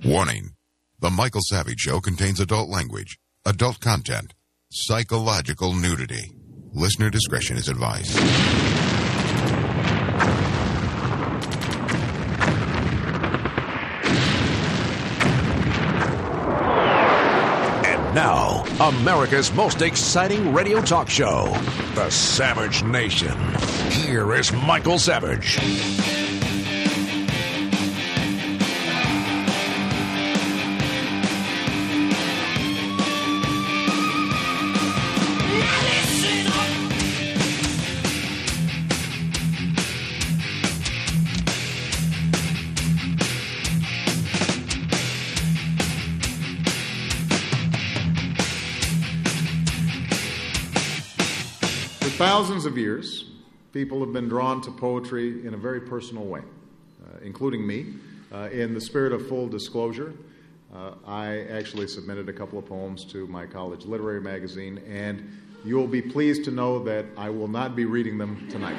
Warning. The Michael Savage Show contains adult language, adult content, psychological nudity. Listener discretion is advised. And now, America's most exciting radio talk show, The Savage Nation. Here is Michael Savage. Thousands of years, people have been drawn to poetry in a very personal way, including me. In the spirit of full disclosure, I actually submitted a couple of poems to my college literary magazine, and you will be pleased to know that I will not be reading them tonight.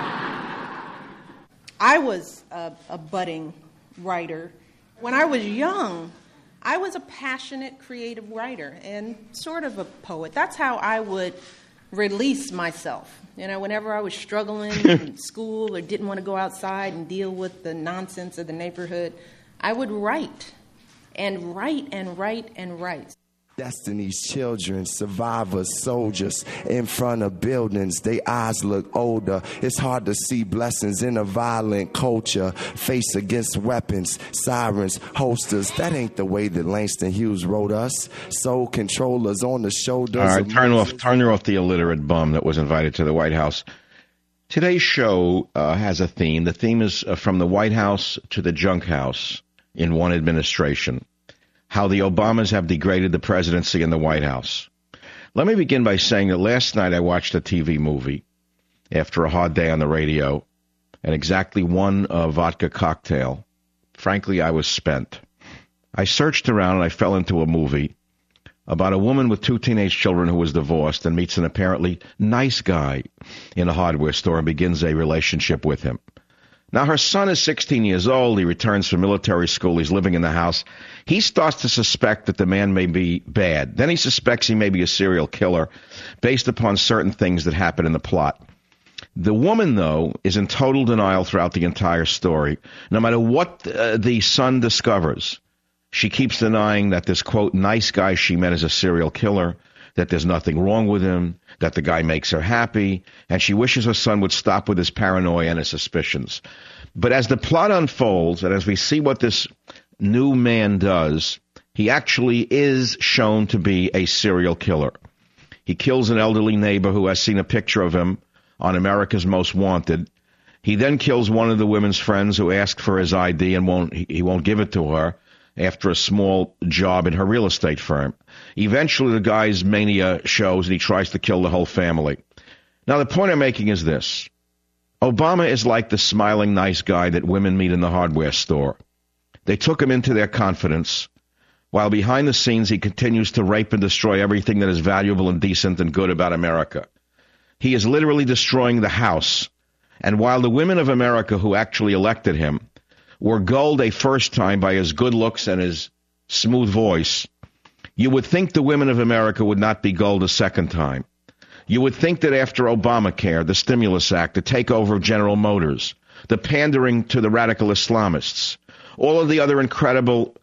I was a budding writer. When I was young, I was a passionate, creative writer and sort of a poet. That's how I would release myself. You know, whenever I was struggling in school or didn't want to go outside and deal with the nonsense of the neighborhood, I would write and write and write and write. Destiny's children, survivors, soldiers in front of buildings. Their eyes look older. It's hard to see blessings in a violent culture. Face against weapons, sirens, holsters. That ain't the way that Langston Hughes wrote us. Soul controllers on the shoulders. All right, turn off the illiterate bum that was invited to the White House. Today's show has a theme. The theme is from the White House to the junk house in one administration. How the Obamas have degraded the presidency and the White House. Let me begin by saying that last night I watched a TV movie after a hard day on the radio and exactly one vodka cocktail. Frankly, I was spent. I searched around and I fell into a movie about a woman with 2 teenage children who was divorced and meets an apparently nice guy in a hardware store and begins a relationship with him. Now, her son is 16 years old. He returns from military school. He's living in the house. He starts to suspect that the man may be bad. Then he suspects he may be a serial killer based upon certain things that happen in the plot. The woman, though, is in total denial throughout the entire story. No matter what the son discovers, she keeps denying that this, quote, nice guy she met is a serial killer, that there's nothing wrong with him, that the guy makes her happy, and she wishes her son would stop with his paranoia and his suspicions. But as the plot unfolds, and as we see what this new man does, he actually is shown to be a serial killer. He kills an elderly neighbor who has seen a picture of him on America's Most Wanted. He then kills one of the women's friends who asked for his ID and he won't give it to her after a small job in her real estate firm. Eventually, the guy's mania shows and he tries to kill the whole family. Now, the point I'm making is this. Obama is like the smiling nice guy that women meet in the hardware store. They took him into their confidence, while behind the scenes he continues to rape and destroy everything that is valuable and decent and good about America. He is literally destroying the house. And while the women of America who actually elected him were gulled a first time by his good looks and his smooth voice, you would think the women of America would not be gulled a second time. You would think that after Obamacare, the Stimulus Act, the takeover of General Motors, the pandering to the radical Islamists, all of the other incredible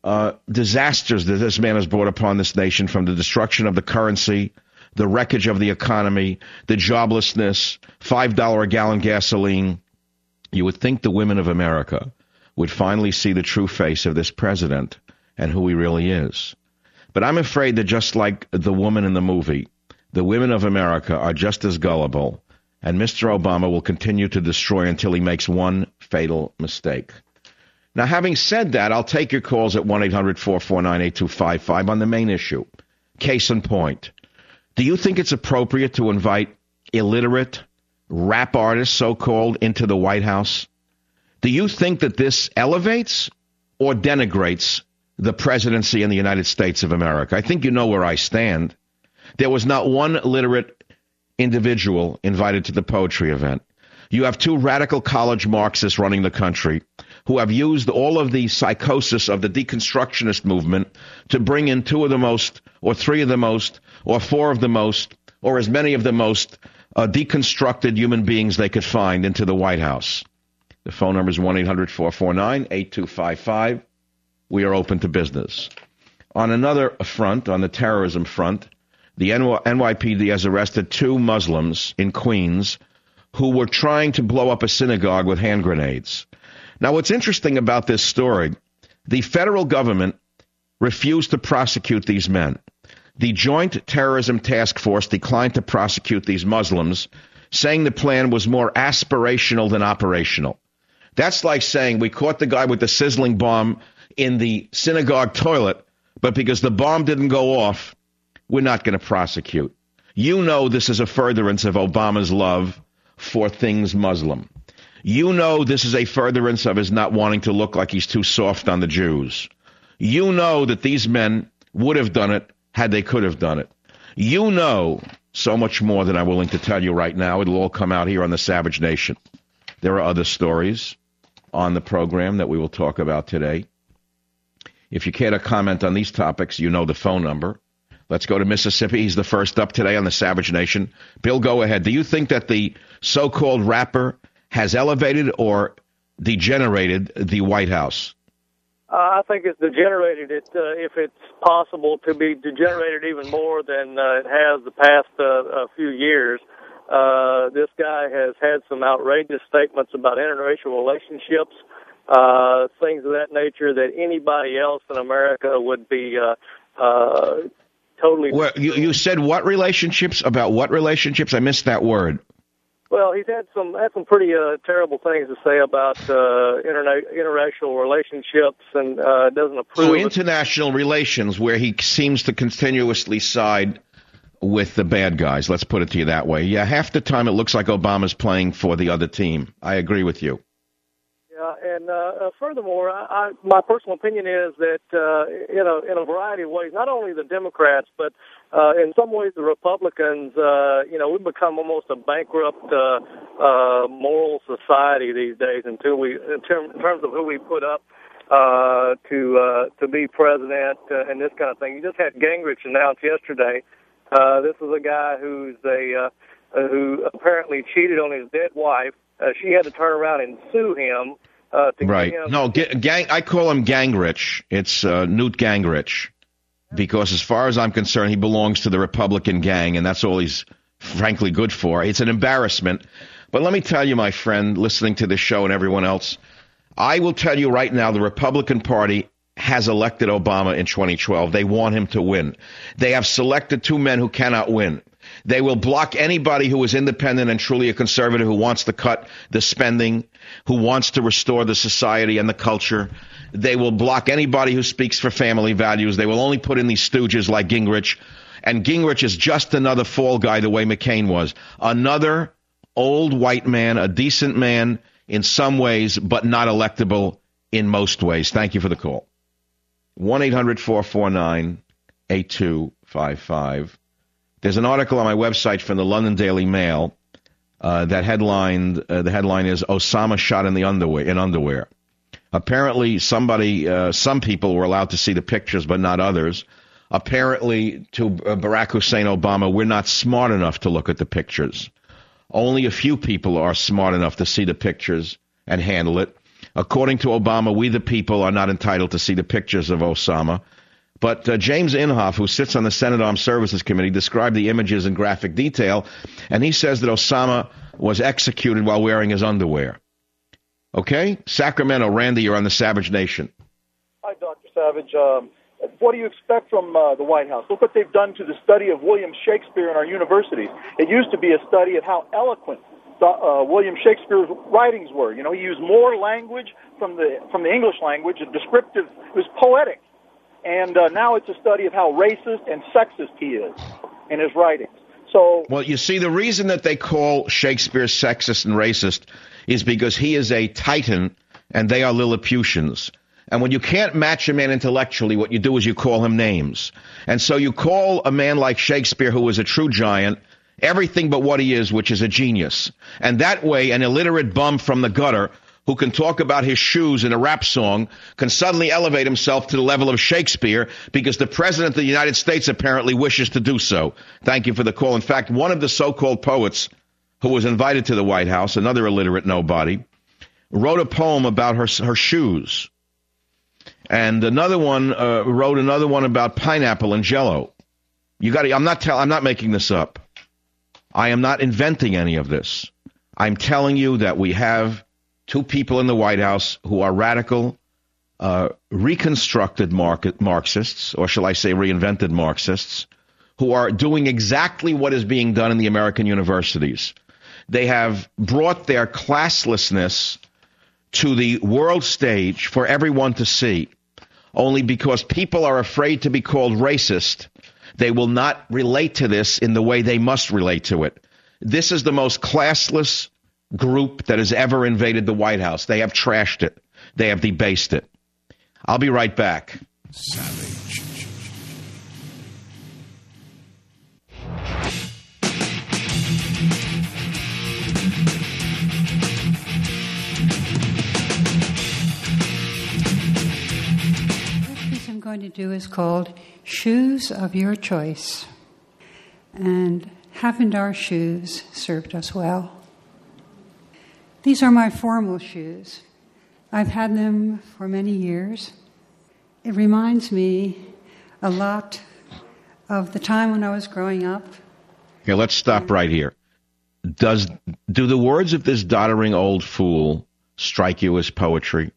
disasters that this man has brought upon this nation, from the destruction of the currency, the wreckage of the economy, the joblessness, $5 a gallon gasoline, you would think the women of America would finally see the true face of this president and who he really is. But I'm afraid that just like the woman in the movie, the women of America are just as gullible, and Mr. Obama will continue to destroy until he makes one fatal mistake. Now, having said that, I'll take your calls at 1-800-449-8255 on the main issue. Case in point, do you think it's appropriate to invite illiterate rap artists, so-called, into the White House? Do you think that this elevates or denigrates the presidency in the United States of America? I think you know where I stand. There was not one literate individual invited to the poetry event. You have two radical college Marxists running the country who have used all of the psychosis of the deconstructionist movement to bring in two of the most, or three of the most, or four of the most, or as many of the most deconstructed human beings they could find into the White House. The phone number is 1-800-449-8255. We are open to business. On another front, on the terrorism front, the NYPD has arrested two Muslims in Queens who were trying to blow up a synagogue with hand grenades. Now, what's interesting about this story, the federal government refused to prosecute these men. The Joint Terrorism Task Force declined to prosecute these Muslims, saying the plan was more aspirational than operational. That's like saying we caught the guy with the sizzling bomb in the synagogue toilet, but because the bomb didn't go off, we're not going to prosecute. You know this is a furtherance of Obama's love for things Muslim. You know this is a furtherance of his not wanting to look like he's too soft on the Jews. You know that these men would have done it had they could have done it. You know so much more than I'm willing to tell you right now. It'll all come out here on the Savage Nation. There are other stories on the program that we will talk about today. If you care to comment on these topics, you know the phone number. Let's go to Mississippi. He's the first up today on the Savage Nation. Bill, go ahead. Do you think that the so-called rapper has elevated or degenerated the White House? I think it's degenerated it, if it's possible to be degenerated even more than it has the past few years. This guy has had some outrageous statements about interracial relationships, things of that nature that anybody else in America would be totally... Well, you said what relationships? About what relationships? I missed that word. Well, he's had some pretty terrible things to say about international relationships, and doesn't approve. So international relations, where he seems to continuously side with the bad guys. Let's put it to you that way. Yeah, half the time it looks like Obama's playing for the other team. I agree with you. Yeah, and furthermore, my personal opinion is that in a variety of ways, not only the Democrats, but in some ways the Republicans, we've become almost a bankrupt moral society these days in terms of who we put up to be president and this kind of thing. You just had Gingrich announce yesterday. This is a guy who apparently cheated on his dead wife. She had to turn around and sue him. Right. No, I call him Gingrich. It's Newt Gingrich, because as far as I'm concerned, he belongs to the Republican gang, and that's all he's frankly good for. It's an embarrassment. But let me tell you, my friend, listening to this show and everyone else, I will tell you right now, the Republican Party has elected Obama in 2012. They want him to win. They have selected two men who cannot win. They will block anybody who is independent and truly a conservative, who wants to cut the spending, who wants to restore the society and the culture. They will block anybody who speaks for family values. They will only put in these stooges like Gingrich. And Gingrich is just another fall guy the way McCain was. Another old white man, a decent man in some ways, but not electable in most ways. Thank you for the call. 1-800-449-8255. There's an article on my website from the London Daily Mail that headlined. The headline is "Osama shot in underwear." Apparently, some people were allowed to see the pictures, but not others. Apparently, to Barack Hussein Obama, we're not smart enough to look at the pictures. Only a few people are smart enough to see the pictures and handle it. According to Obama, we the people are not entitled to see the pictures of Osama. But James Inhofe, who sits on the Senate Armed Services Committee, described the images in graphic detail, and he says that Osama was executed while wearing his underwear. Okay? Sacramento, Randy, you're on the Savage Nation. Hi, Dr. Savage. What do you expect from the White House? Look what they've done to the study of William Shakespeare in our universities. It used to be a study of how eloquent William Shakespeare's writings were. You know, he used more language from the English language, and descriptive. It was poetic. And now it's a study of how racist and sexist he is in his writings. So, well, you see, the reason that they call Shakespeare sexist and racist is because he is a Titan and they are Lilliputians. And when you can't match a man intellectually, what you do is you call him names. And so you call a man like Shakespeare, who is a true giant, everything but what he is, which is a genius. And that way, an illiterate bum from the gutter who can talk about his shoes in a rap song can suddenly elevate himself to the level of Shakespeare because the President of the United States apparently wishes to do so. Thank you for the call. In fact, one of the so-called poets who was invited to the White House, another illiterate nobody, wrote a poem about her shoes. And another one wrote another one about pineapple and Jell-O. I'm not making this up. I am not inventing any of this. I'm telling you that we have two people in the White House who are radical, reconstructed Marxists, or shall I say reinvented Marxists, who are doing exactly what is being done in the American universities. They have brought their classlessness to the world stage for everyone to see. Only because people are afraid to be called racist, they will not relate to this in the way they must relate to it. This is the most classless group that has ever invaded the White House. They have trashed it. They have debased it. I'll be right back. Savage. I'm going to do is called Shoes of Your Choice. And haven't our shoes served us well? These are my formal shoes. I've had them for many years. It reminds me a lot of the time when I was growing up. Here, let's stop right here. Do the words of this doddering old fool strike you as poetry?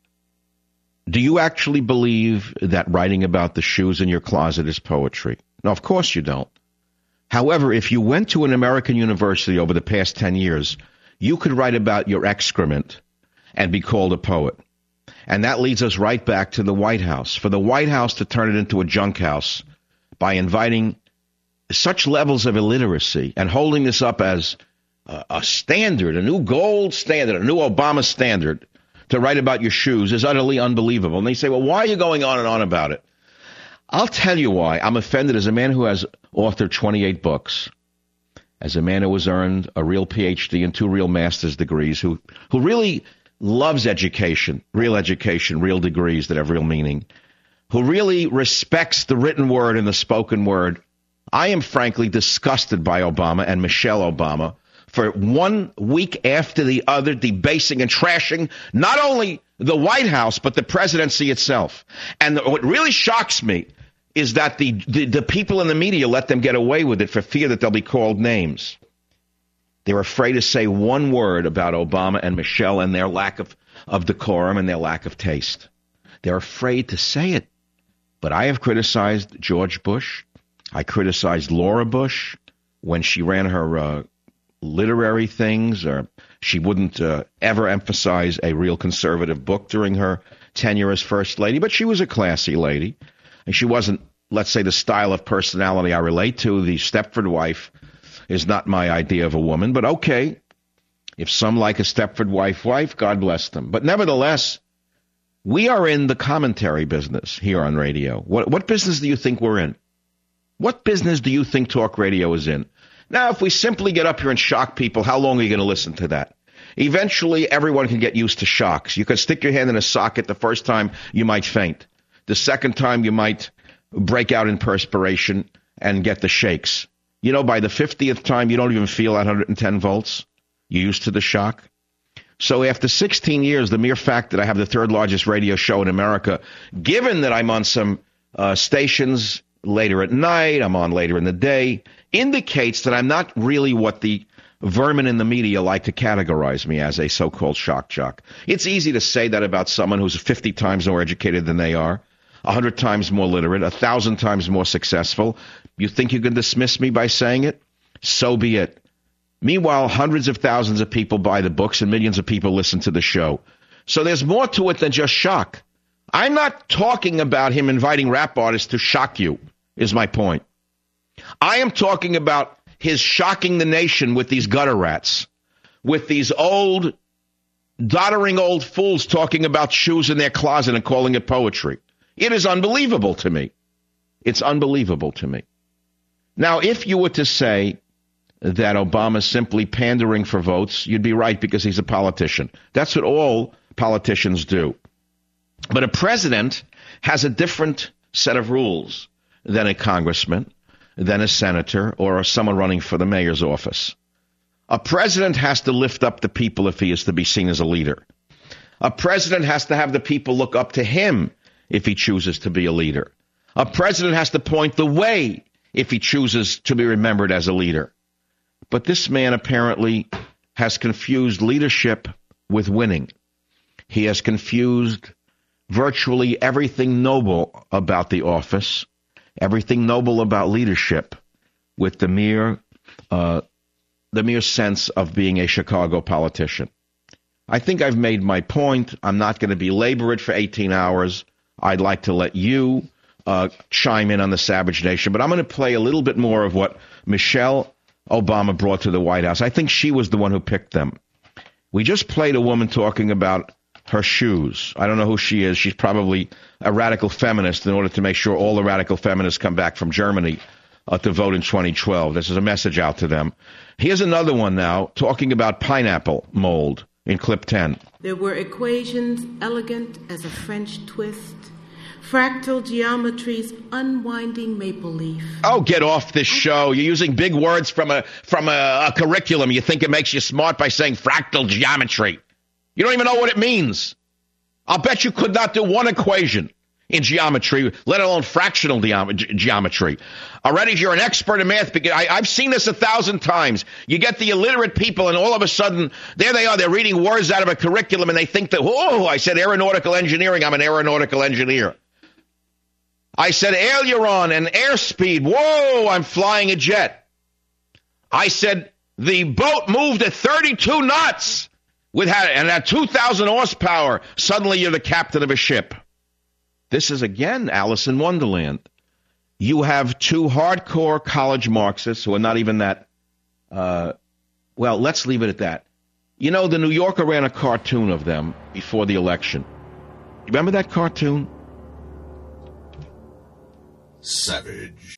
Do you actually believe that writing about the shoes in your closet is poetry? No, of course you don't. However, if you went to an American university over the past 10 years, you could write about your excrement and be called a poet. And that leads us right back to the White House. For the White House to turn it into a junk house by inviting such levels of illiteracy and holding this up as a standard, a new gold standard, a new Obama standard, to write about your shoes is utterly unbelievable. And they say, well, why are you going on and on about it? I'll tell you why. I'm offended as a man who has authored 28 books, as a man who has earned a real PhD and 2 real master's degrees, who really loves education, real degrees that have real meaning, who really respects the written word and the spoken word. I am frankly disgusted by Obama and Michelle Obama for 1 week after the other debasing and trashing not only the White House, but the presidency itself. And what really shocks me is that the people in the media let them get away with it for fear that they'll be called names. They're afraid to say one word about Obama and Michelle and their lack of decorum and their lack of taste. They're afraid to say it. But I have criticized George Bush. I criticized Laura Bush when she ran her literary things, or she wouldn't ever emphasize a real conservative book during her tenure as First Lady. But she was a classy lady, and she wasn't, let's say, the style of personality I relate to. The Stepford wife is not my idea of a woman, but okay. If some like a Stepford wife, God bless them. But nevertheless, we are in the commentary business here on radio. What business do you think we're in? What business do you think talk radio is in? Now, if we simply get up here and shock people, how long are you going to listen to that? Eventually, everyone can get used to shocks. You can stick your hand in a socket. The first time, you might faint. The second time, you might break out in perspiration and get the shakes. You know, by the 50th time, you don't even feel 110 volts. You're used to the shock. So after 16 years, the mere fact that I have the 3rd largest radio show in America, given that I'm on some stations later at night, I'm on later in the day, indicates that I'm not really what the vermin in the media like to categorize me as, a so-called shock jock. It's easy to say that about someone who's 50 times more educated than they are, 100 times more literate, 1,000 times more successful. You think you can dismiss me by saying it? So be it. Meanwhile, hundreds of thousands of people buy the books and millions of people listen to the show. So there's more to it than just shock. I'm not talking about him inviting rap artists to shock you, is my point. I am talking about his shocking the nation with these gutter rats, with these old, doddering old fools talking about shoes in their closet and calling it poetry. It is unbelievable to me. It's unbelievable to me. Now, if you were to say that Obama's simply pandering for votes, you'd be right, because he's a politician. That's what all politicians do. But a president has a different set of rules than a congressman, than a senator, or someone running for the mayor's office. A president has to lift up the people if he is to be seen as a leader. A president has to have the people look up to him if he chooses to be a leader. A president has to point the way if he chooses to be remembered as a leader. But this man apparently has confused leadership with winning. He has confused virtually everything noble about the office, everything noble about leadership, with the mere sense of being a Chicago politician. I think I've made my point. I'm not going to belabor it for 18 hours. I'd like to let you chime in on the Savage Nation, but I'm going to play a little bit more of what Michelle Obama brought to the White House. I think she was the one who picked them. We just played a woman talking about her shoes. I don't know who she is. She's probably a radical feminist in order to make sure all the radical feminists come back from Germany to vote in 2012. This is a message out to them. Here's another one now talking about pineapple mold in clip 10. There were equations elegant as a French twist, fractal geometry's unwinding maple leaf. Oh, get off this show. You're using big words from a curriculum. You think it makes you smart by saying fractal geometry. You don't even know what it means. I'll bet you could not do one equation in geometry, let alone fractional geometry. Already, if you're an expert in math, because I've seen this 1,000 times. You get the illiterate people, and all of a sudden, there they are. They're reading words out of a curriculum, and they think that, oh, I said aeronautical engineering. I'm an aeronautical engineer. I said aileron and airspeed. Whoa, I'm flying a jet. I said the boat moved at 32 knots and at 2,000 horsepower. Suddenly you're the captain of a ship. This is, again, Alice in Wonderland. You have two hardcore college Marxists who are not even that, well, let's leave it at that. You know, the New Yorker ran a cartoon of them before the election. You remember that cartoon? Savage.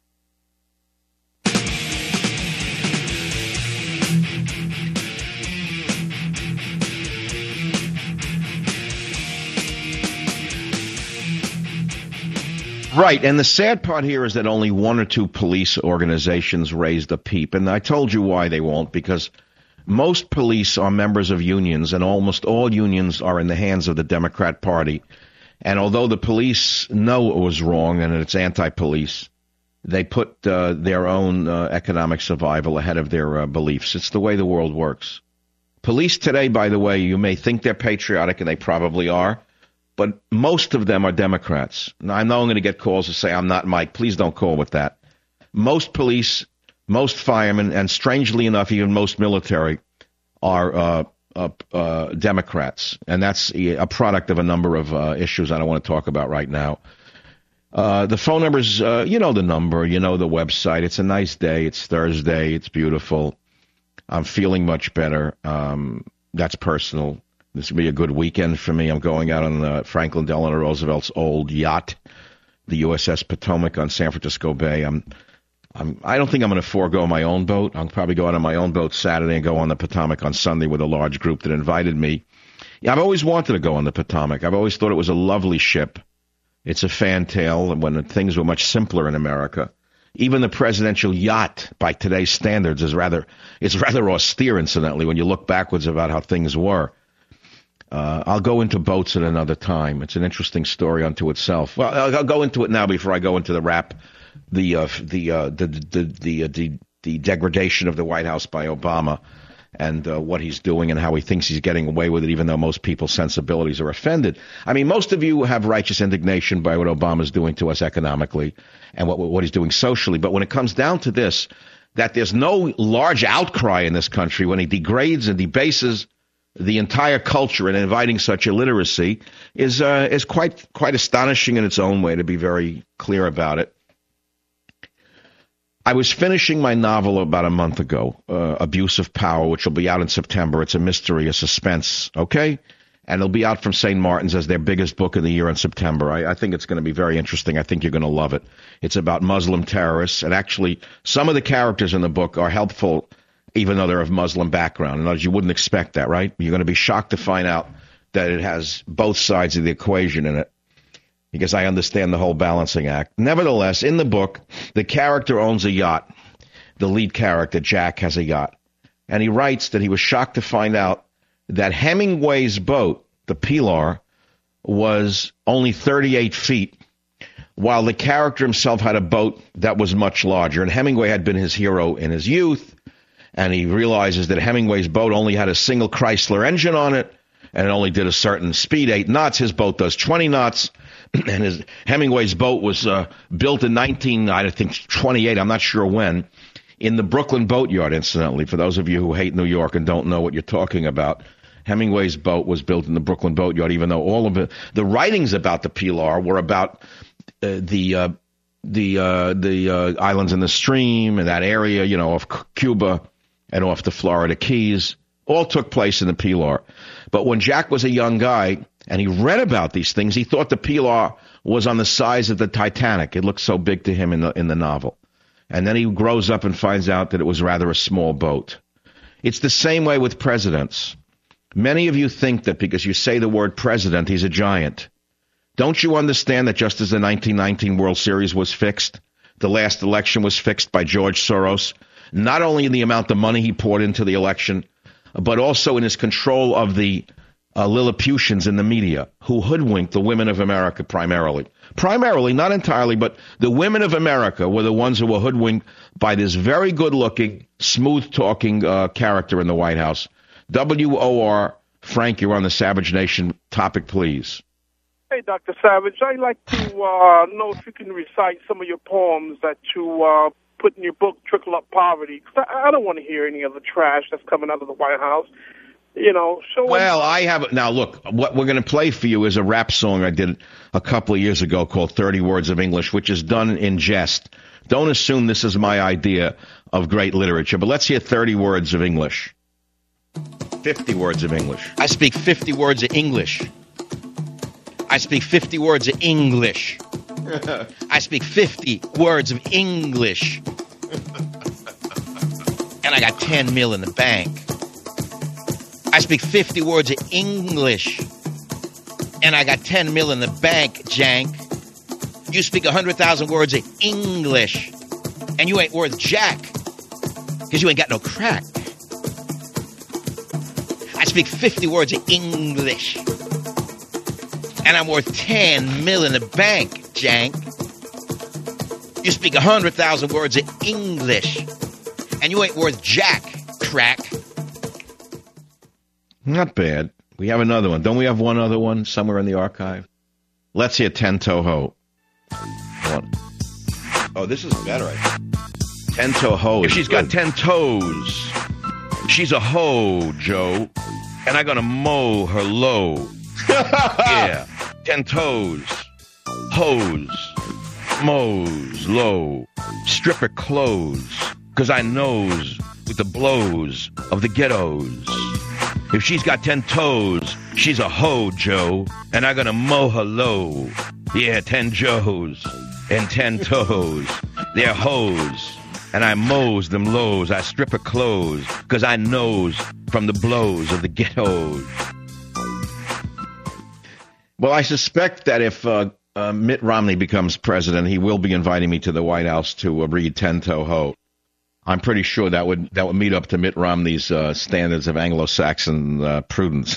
Right, and the sad part here is that only one or two police organizations raised a peep, and I told you why they won't, because most police are members of unions, and almost all unions are in the hands of the Democrat Party, and although the police know it was wrong and it's anti-police, they put their own economic survival ahead of their beliefs. It's the way the world works. Police today, by the way, you may think they're patriotic, and they probably are, but most of them are Democrats. Now, I know I'm going to get calls to say I'm not Mike. Please don't call with that. Most police, most firemen, and strangely enough, even most military are Democrats. And that's a product of a number of issues I don't want to talk about right now. The phone number's, you know the number, you know the website. It's a nice day. It's Thursday. It's beautiful. I'm feeling much better. That's personal. This will be a good weekend for me. I'm going out on Franklin Delano Roosevelt's old yacht, the USS Potomac on San Francisco Bay. I don't think I'm going to forego my own boat. I'll probably go out on my own boat Saturday and go on the Potomac on Sunday with a large group that invited me. Yeah, I've always wanted to go on the Potomac. I've always thought it was a lovely ship. It's a fantail when things were much simpler in America. Even the presidential yacht, by today's standards, is rather austere, incidentally, when you look backwards about how things were. I'll go into boats at another time. It's an interesting story unto itself. Well, I'll go into it now before I go into the rap, the degradation of the White House by Obama, and what he's doing and how he thinks he's getting away with it, even though most people's sensibilities are offended. I mean, most of you have righteous indignation by what Obama's doing to us economically and what he's doing socially. But when it comes down to this, that there's no large outcry in this country when he degrades and debases the entire culture and inviting such illiteracy is quite astonishing in its own way, to be very clear about it. I was finishing my novel about a month ago, Abuse of Power, which will be out in September. It's a mystery, a suspense, okay? And it'll be out from St. Martin's as their biggest book of the year in September. I think it's going to be very interesting. I think you're going to love it. It's about Muslim terrorists, and actually some of the characters in the book are helpful even though they're of Muslim background. In other words, you wouldn't expect that, right? You're going to be shocked to find out that it has both sides of the equation in it, because I understand the whole balancing act. Nevertheless, in the book, the character owns a yacht. The lead character, Jack, has a yacht. And he writes that he was shocked to find out that Hemingway's boat, the Pilar, was only 38 feet, while the character himself had a boat that was much larger. And Hemingway had been his hero in his youth, and he realizes that Hemingway's boat only had a single Chrysler engine on it, and it only did a certain speed, 8 knots. His boat does 20 knots, and Hemingway's boat was built in 1928, I'm not sure when, in the Brooklyn Boatyard, incidentally, for those of you who hate New York and don't know what you're talking about. Hemingway's boat was built in the Brooklyn Boatyard, even though all of it, the writings about the Pilar were about the islands in the stream and that area, you know, off Cuba and off the Florida Keys, all took place in the Pilar. But when Jack was a young guy and he read about these things, he thought the Pilar was on the size of the Titanic. It looked so big to him in the novel. And then he grows up and finds out that it was rather a small boat. It's the same way with presidents. Many of you think that because you say the word president, he's a giant. Don't you understand that just as the 1919 World Series was fixed, the last election was fixed by George Soros, not only in the amount of money he poured into the election, but also in his control of the Lilliputians in the media, who hoodwinked the women of America primarily. Primarily, not entirely, but the women of America were the ones who were hoodwinked by this very good-looking, smooth-talking character in the White House. W.O.R. Frank, you're on the Savage Nation. Topic, please. Hey, Dr. Savage, I'd like to know if you can recite some of your poems that you put in your book, Trickle Up Poverty. 'Cause I don't want to hear any of the trash that's coming out of the White House. You know, I have. Now, look, what we're going to play for you is a rap song I did a couple of years ago called 30 Words of English, which is done in jest. Don't assume this is my idea of great literature, but let's hear 30 words of English. 50 words of English. I speak 50 words of English. I speak 50 words of English. I speak 50 words of English. And I got 10 mil in the bank. I speak 50 words of English. And I got 10 mil in the bank, Jank. You speak 100,000 words of English. And you ain't worth jack. Because you ain't got no crack. I speak 50 words of English. And I'm worth 10 mil in the bank, Jank. You speak 100,000 words of English. And you ain't worth jack, crack. Not bad. We have another one. Don't we have one other one somewhere in the archive? Let's hear 10 Toe Ho. Oh, this is better, I think. 10 Toe Ho. If she's got 10 toes, she's a hoe, Joe. And I'm going to mow her low. Yeah. 10 toes. Hose. Mows low. Strip her clothes. Because I knows with the blows of the ghettos. If she's got 10 toes, she's a hoe, Joe. And I'm going to mow her low. Yeah, 10 Joes and 10 toes. They're hoes. And I mows them lows. I strip her clothes. Because I knows from the blows of the ghettos. Well, I suspect that if Mitt Romney becomes president, he will be inviting me to the White House to read 10 Toe Ho. I'm pretty sure that would meet up to Mitt Romney's standards of Anglo-Saxon prudence.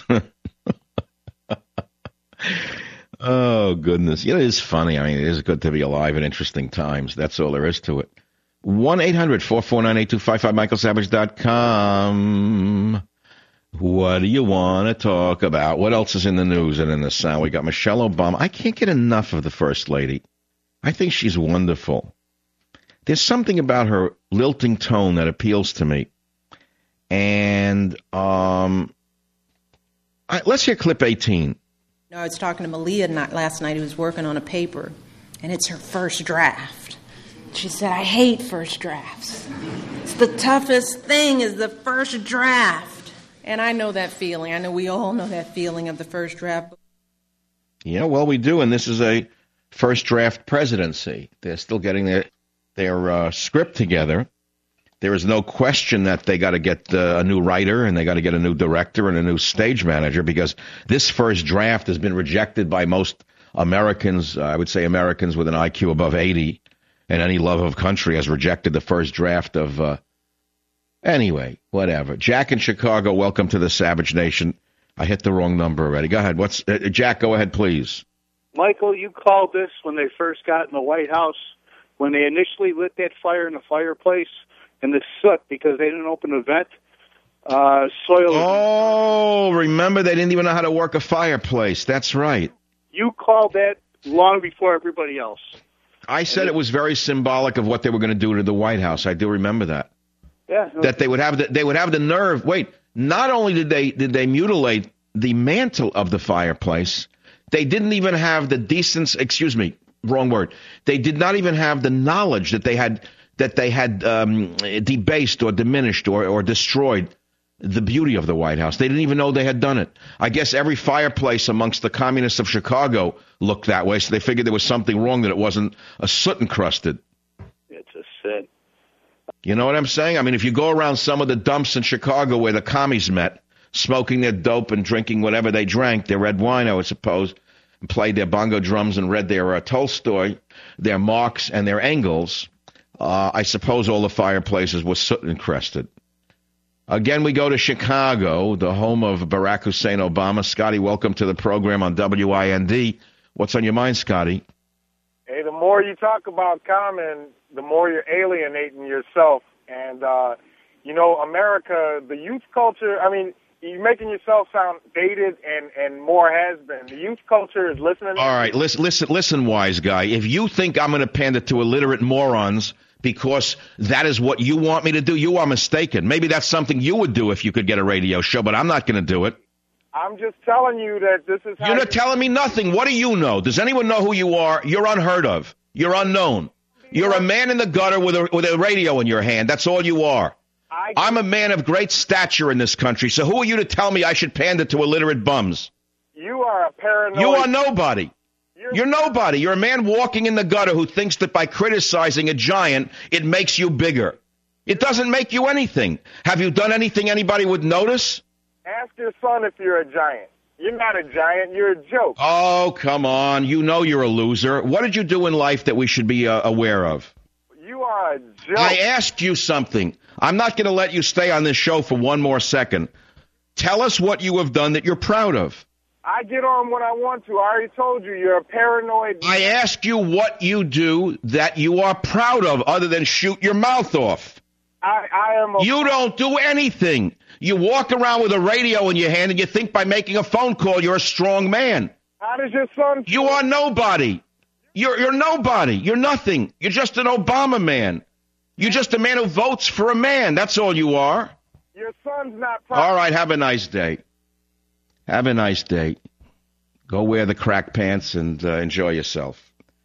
Oh, goodness. You know, it is funny. I mean, it is good to be alive in interesting times. That's all there is to it. 1-800-449-8255, michaelsavage.com. What do you want to talk about? What else is in the news and in the sound? We got Michelle Obama. I can't get enough of the First Lady. I think she's wonderful. There's something about her lilting tone that appeals to me. And let's hear clip 18. I was talking to Malia last night, who was working on a paper, and it's her first draft. She said, I hate first drafts. It's the toughest thing is the first draft. And I know that feeling. I know we all know that feeling of the first draft. Yeah, well, we do, and this is a first draft presidency. They're still getting their script together. There is no question that they got to get a new writer and they got to get a new director and a new stage manager, because this first draft has been rejected by most Americans. I would say Americans with an IQ above 80 and any love of country has rejected the first draft of... Anyway, whatever. Jack in Chicago, welcome to the Savage Nation. I hit the wrong number already. Go ahead. Jack, go ahead, please. Michael, you called this when they first got in the White House, when they initially lit that fire in the fireplace and the soot because they didn't open the vent. Oh, remember, they didn't even know how to work a fireplace. That's right. You called that long before everybody else. I said it was very symbolic of what they were going to do to the White House. I do remember that. Yeah. That they would have the nerve. Wait, not only did they mutilate the mantle of the fireplace, they didn't even have the decency. Excuse me, wrong word. They did not even have the knowledge that they had debased or diminished or destroyed the beauty of the White House. They didn't even know they had done it. I guess every fireplace amongst the communists of Chicago looked that way, so they figured there was something wrong, that it wasn't a soot encrusted. It's a sin. You know what I'm saying? I mean, if you go around some of the dumps in Chicago where the commies met, smoking their dope and drinking whatever they drank, their red wine, I would suppose, and played their bongo drums and read their Tolstoy, their Marx, and their Engels, I suppose all the fireplaces were soot encrusted. Again, we go to Chicago, the home of Barack Hussein Obama. Scotty, welcome to the program on WIND. What's on your mind, Scotty? Hey, the more you talk about Common, the more you're alienating yourself. And, America, the youth culture, I mean, you're making yourself sound dated and more has-been. The youth culture is listening. All right, listen, wise guy. If you think I'm going to pander to illiterate morons because that is what you want me to do, you are mistaken. Maybe that's something you would do if you could get a radio show, but I'm not going to do it. I'm just telling you that this is how... You're not telling me nothing. What do you know? Does anyone know who you are? You're unheard of. You're unknown. You're a man in the gutter with a radio in your hand. That's all you are. I'm a man of great stature in this country, so who are you to tell me I should pander to illiterate bums? You are a paranoid... You are nobody. You're nobody. You're a man walking in the gutter who thinks that by criticizing a giant, it makes you bigger. It doesn't make you anything. Have you done anything anybody would notice? Ask your son if you're a giant. You're not a giant. You're a joke. Oh, come on. You know you're a loser. What did you do in life that we should be aware of? You are a joke. I asked you something. I'm not going to let you stay on this show for one more second. Tell us what you have done that you're proud of. I get on when I want to. I already told you, you're a paranoid... I ask you what you do that you are proud of other than shoot your mouth off. I am a... You don't do anything. You walk around with a radio in your hand and you think by making a phone call you're a strong man. How does your son... You are nobody. You're nobody. You're nothing. You're just an Obama man. You're just a man who votes for a man. That's all you are. Your son's not proud. All right, have a nice day. Have a nice day. Go wear the crack pants and enjoy yourself.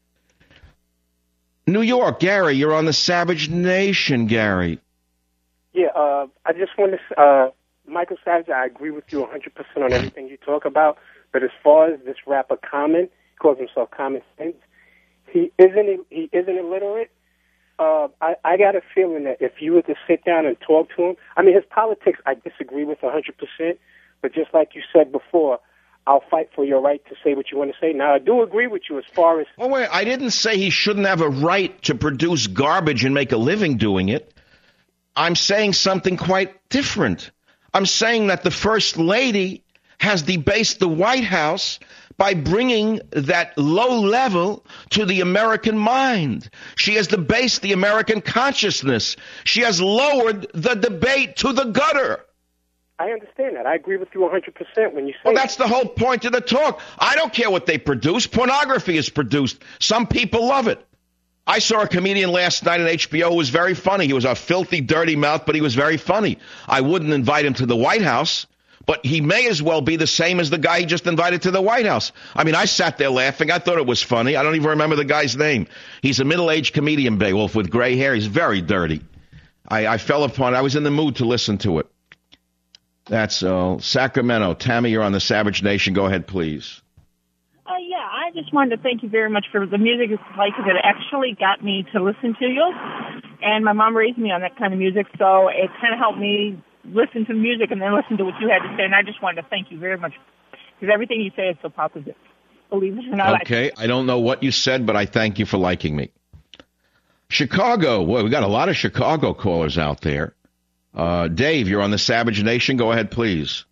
New York, Gary, you're on the Savage Nation, Gary. Yeah, I just want to, Michael Savage, I agree with you 100% on everything you talk about, but as far as this rapper Common, he calls himself Common Sense, he isn't illiterate. I got a feeling that if you were to sit down and talk to him, I mean, his politics I disagree with 100%, but just like you said before, I'll fight for your right to say what you want to say. Now, I do agree with you as far as... Oh, wait, I didn't say he shouldn't have a right to produce garbage and make a living doing it. I'm saying something quite different. I'm saying that the First Lady has debased the White House by bringing that low level to the American mind. She has debased the American consciousness. She has lowered the debate to the gutter. I understand that. I agree with you 100% when you say... Well, that's the whole point of the talk. I don't care what they produce. Pornography is produced. Some people love it. I saw a comedian last night on HBO who was very funny. He was a filthy, dirty mouth, but he was very funny. I wouldn't invite him to the White House, but he may as well be the same as the guy he just invited to the White House. I mean, I sat there laughing. I thought it was funny. I don't even remember the guy's name. He's a middle-aged comedian, Beowulf, with gray hair. He's very dirty. I fell upon it. I was in the mood to listen to it. That's all. Sacramento. Tammy, you're on the Savage Nation. Go ahead, please. Yeah, I just wanted to thank you very much for the music. It's like that actually got me to listen to you. And my mom raised me on that kind of music, so it kind of helped me listen to music and then listen to what you had to say. And I just wanted to thank you very much because everything you say is so positive. Believe it or not. Okay, I don't know what you said, but I thank you for liking me. Chicago. Boy, we got a lot of Chicago callers out there. Dave, you're on the Savage Nation. Go ahead, please.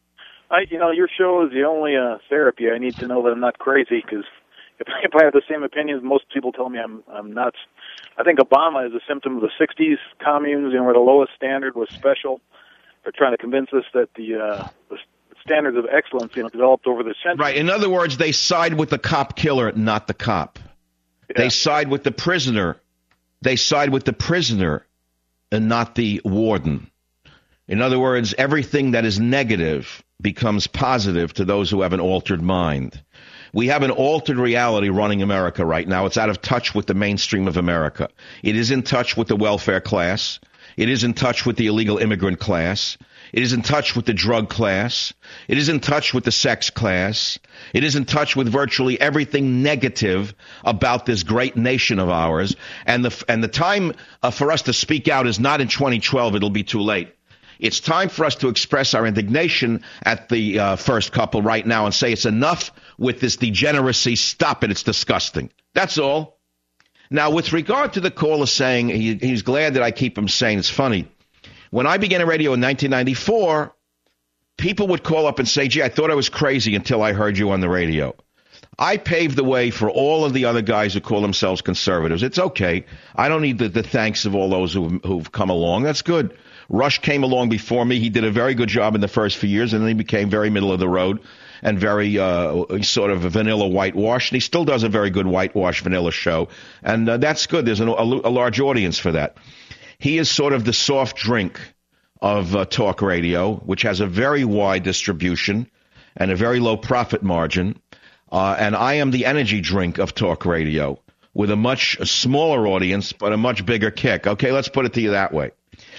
Your show is the only therapy. I need to know that I'm not crazy because if I have the same opinions, most people tell me I'm nuts. I think Obama is a symptom of the 60s communes, where the lowest standard was special. They're trying to convince us that the standards of excellence, developed over the centuries. Right. In other words, they side with the cop killer, not the cop. Yeah. They side with the prisoner. They side with the prisoner and not the warden. In other words, everything that is negative becomes positive to those who have an altered mind. We have an altered reality running America right now. It's out of touch with the mainstream of America. It is in touch with the welfare class. It is in touch with the illegal immigrant class. It is in touch with the drug class. It is in touch with the sex class. It is in touch with virtually everything negative about this great nation of ours. And the time for us to speak out is not in 2012. It'll be too late. It's time for us to express our indignation at the first couple right now and say it's enough with this degeneracy. Stop it. It's disgusting. That's all. Now, with regard to the caller saying he's glad that I keep him sane, it's funny. When I began radio in 1994, people would call up and say, gee, I thought I was crazy until I heard you on the radio. I paved the way for all of the other guys who call themselves conservatives. It's okay. I don't need the thanks of all those who've come along. That's good. Rush came along before me. He did a very good job in the first few years, and then he became very middle of the road and very sort of a vanilla whitewash. And he still does a very good whitewash vanilla show, and that's good. There's a large audience for that. He is sort of the soft drink of talk radio, which has a very wide distribution and a very low profit margin. And I am the energy drink of talk radio with a much smaller audience, but a much bigger kick. Okay, let's put it to you that way.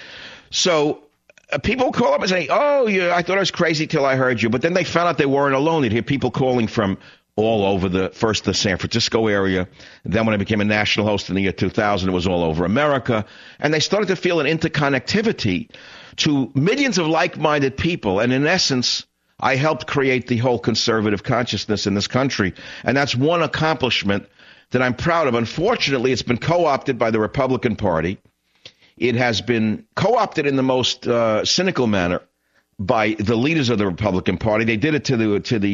So people call up and say, oh, I thought I was crazy till I heard you. But then they found out they weren't alone. They'd hear people calling from all over the San Francisco area. Then when I became a national host in the year 2000, it was all over America. And they started to feel an interconnectivity to millions of like-minded people. And in essence, I helped create the whole conservative consciousness in this country. And that's one accomplishment that I'm proud of. Unfortunately, it's been co-opted by the Republican Party. It has been co-opted in the most cynical manner by the leaders of the Republican Party. They did it to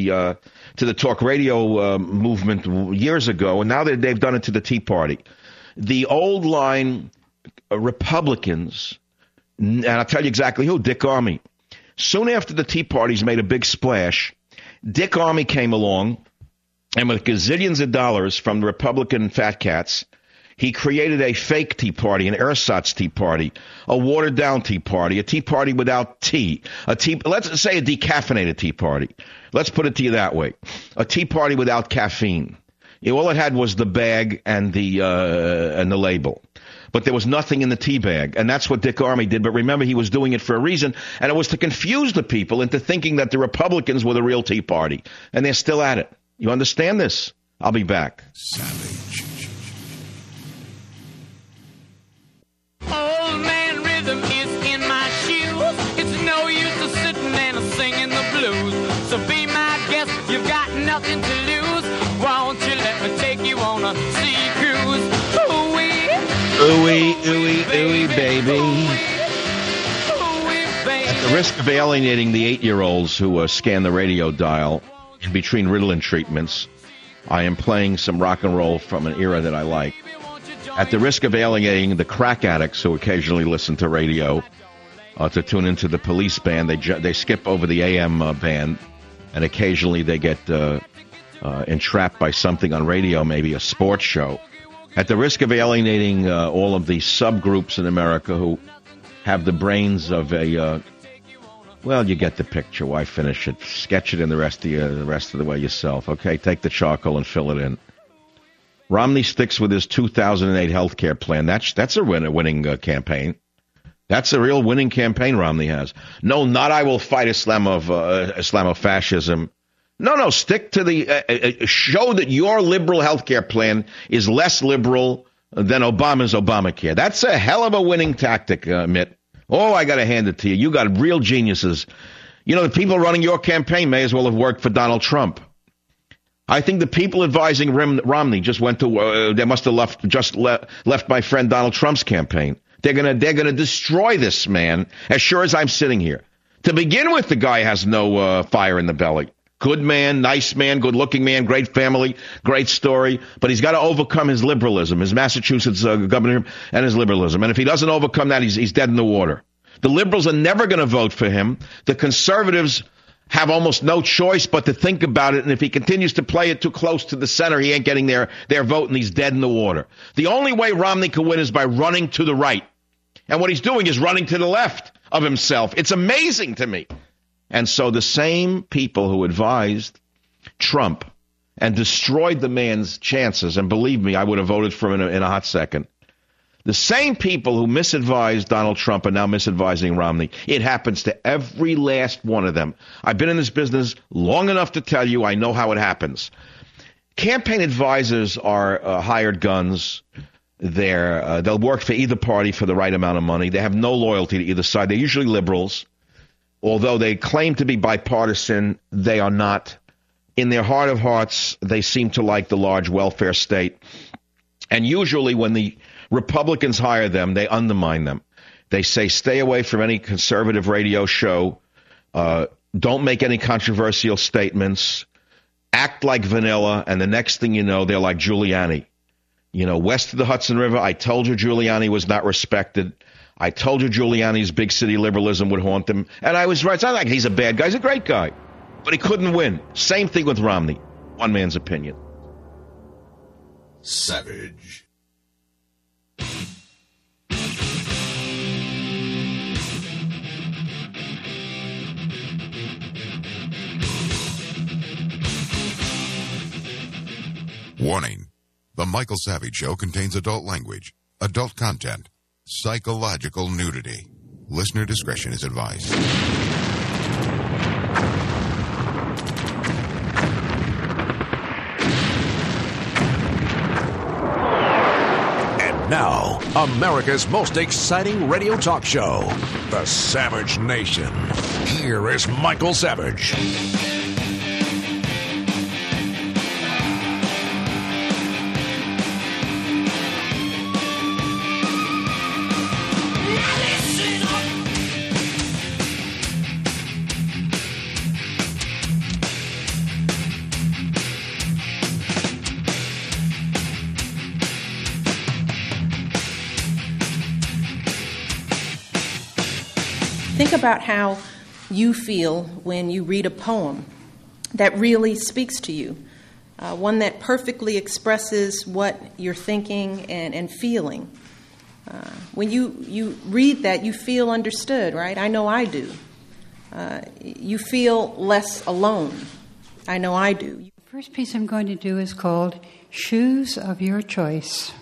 the talk radio movement years ago, and now they've done it to the Tea Party. The old line Republicans, and I'll tell you exactly who, Dick Armey. Soon after the Tea Parties made a big splash, Dick Armey came along, and with gazillions of dollars from the Republican fat cats, he created a fake Tea Party, an ersatz Tea Party, a watered-down Tea Party, a Tea Party without tea, let's say a decaffeinated Tea Party. Let's put it to you that way. A Tea Party without caffeine. All it had was the bag and the label. But there was nothing in the tea bag, and that's what Dick Armey did. But remember, he was doing it for a reason, and it was to confuse the people into thinking that the Republicans were the real Tea Party, and they're still at it. You understand this? I'll be back. Savage. Old man rhythm is in my shoes. It's no use to sitting and singing the blues. So be my guest, you've got nothing to lose. Won't you let me take you on a sea cruise? Ooh-wee. Ooey, ooey, ooey, baby. At the risk of alienating the 8-year-olds who scan the radio dial in between Ritalin treatments, I am playing some rock and roll from an era that I like. At the risk of alienating the crack addicts who occasionally listen to radio to tune into the police band, they skip over the AM band, and occasionally they get entrapped by something on radio, maybe a sports show. At the risk of alienating all of the subgroups in America who have the brains of a, well, you get the picture. Why finish it? Sketch it in the rest of the way yourself. Okay, take the charcoal and fill it in. Romney sticks with his 2008 health care plan. That's a winning campaign. That's a real winning campaign Romney has. No, not I will fight Islamofascism. No, stick to the show that your liberal health care plan is less liberal than Obama's Obamacare. That's a hell of a winning tactic, Mitt. Oh, I got to hand it to you. You got real geniuses. You know, the people running your campaign may as well have worked for Donald Trump. I think the people advising Romney just went to, they must have left my friend Donald Trump's campaign. They're gonna destroy this man as sure as I'm sitting here. To begin with, the guy has no fire in the belly. Good man, nice man, good-looking man, great family, great story. But he's got to overcome his liberalism, his Massachusetts governor, and his liberalism. And if he doesn't overcome that, he's dead in the water. The liberals are never going to vote for him. The conservatives have almost no choice but to think about it. And if he continues to play it too close to the center, he ain't getting their vote, and he's dead in the water. The only way Romney can win is by running to the right. And what he's doing is running to the left of himself. It's amazing to me. And so the same people who advised Trump and destroyed the man's chances, and believe me, I would have voted for him in a hot second. The same people who misadvised Donald Trump are now misadvising Romney. It happens to every last one of them. I've been in this business long enough to tell you I know how it happens. Campaign advisors are hired guns. They'll work for either party for the right amount of money. They have no loyalty to either side. They're usually liberals. Although they claim to be bipartisan, they are not. In their heart of hearts, they seem to like the large welfare state. And usually when the Republicans hire them, they undermine them. They say, stay away from any conservative radio show. Don't make any controversial statements. Act like vanilla. And the next thing you know, they're like Giuliani. You know, west of the Hudson River, I told you Giuliani was not respected. I told you Giuliani's big city liberalism would haunt him. And I was right. It's not like he's a bad guy. He's a great guy. But he couldn't win. Same thing with Romney. One man's opinion. Savage. Warning. The Michael Savage Show contains adult language, adult content, psychological nudity. Listener discretion is advised. And now, America's most exciting radio talk show, The Savage Nation. Here is Michael Savage. Think about how you feel when you read a poem that really speaks to you, one that perfectly expresses what you're thinking and feeling. When you read that, you feel understood, right? I know I do. You feel less alone. I know I do. The first piece I'm going to do is called Shoes of Your Choice.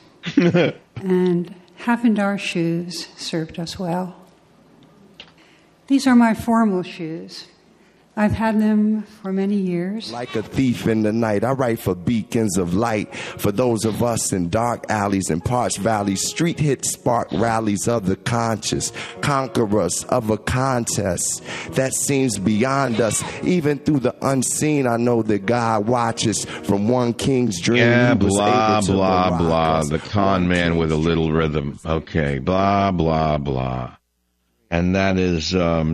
And haven't our shoes served us well? These are my formal shoes. I've had them for many years. Like a thief in the night, I write for beacons of light. For those of us in dark alleys and parched valleys, street hit spark rallies of the conscious, conquerors of a contest that seems beyond us. Even through the unseen, I know that God watches. From one king's dream, yeah, he was blah, able to blah, blah. us. The con man with a little rhythm. Okay, blah, blah, blah. And that is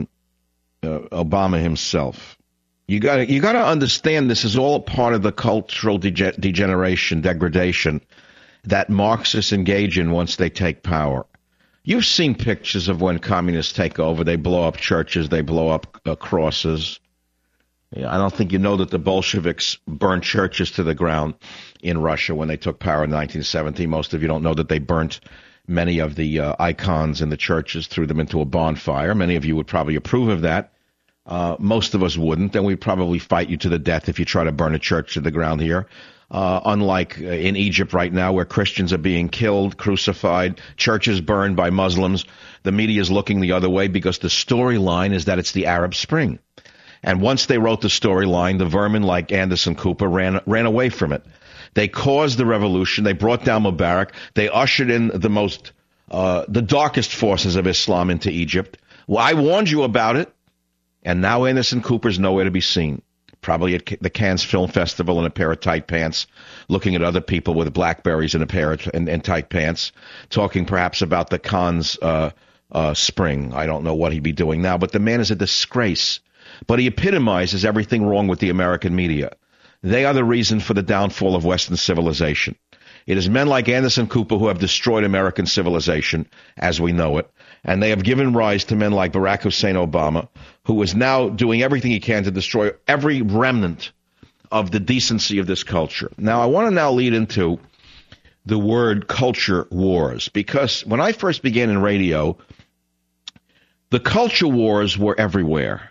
Obama himself. You got to understand this is all part of the cultural degradation that Marxists engage in once they take power. You've seen pictures of when communists take over. They blow up churches. They blow up crosses. I don't think you know that the Bolsheviks burned churches to the ground in Russia when they took power in 1917. Most of you don't know that they burnt many of the icons in the churches, threw them into a bonfire. Many of you would probably approve of that. Most of us wouldn't, and we'd probably fight you to the death if you try to burn a church to the ground here. Unlike in Egypt right now, where Christians are being killed, crucified, churches burned by Muslims, the media is looking the other way because the storyline is that it's the Arab Spring. And once they wrote the storyline, the vermin like Anderson Cooper ran away from it. They caused the revolution. They brought down Mubarak. They ushered in the darkest forces of Islam into Egypt. Well, I warned you about it, and now Anderson Cooper's nowhere to be seen. Probably at the Cannes Film Festival in a pair of tight pants, looking at other people with blackberries in a pair of in tight pants, talking perhaps about the Cannes spring. I don't know what he'd be doing now, but the man is a disgrace. But he epitomizes everything wrong with the American media. They are the reason for the downfall of Western civilization. It is men like Anderson Cooper who have destroyed American civilization as we know it, and they have given rise to men like Barack Hussein Obama, who is now doing everything he can to destroy every remnant of the decency of this culture. Now, I want to now lead into the word culture wars, because when I first began in radio, the culture wars were everywhere,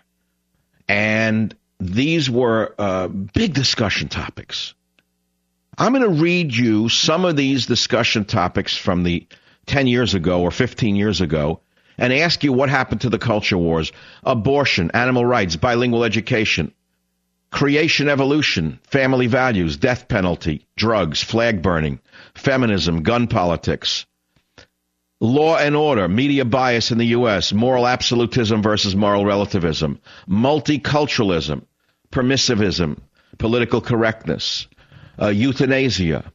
and these were big discussion topics. I'm going to read you some of these discussion topics from the 10 years ago or 15 years ago and ask you what happened to the culture wars: abortion, animal rights, bilingual education, creation, evolution, family values, death penalty, drugs, flag burning, feminism, gun politics, law and order, media bias in the U.S., moral absolutism versus moral relativism, multiculturalism, permissivism, political correctness, euthanasia,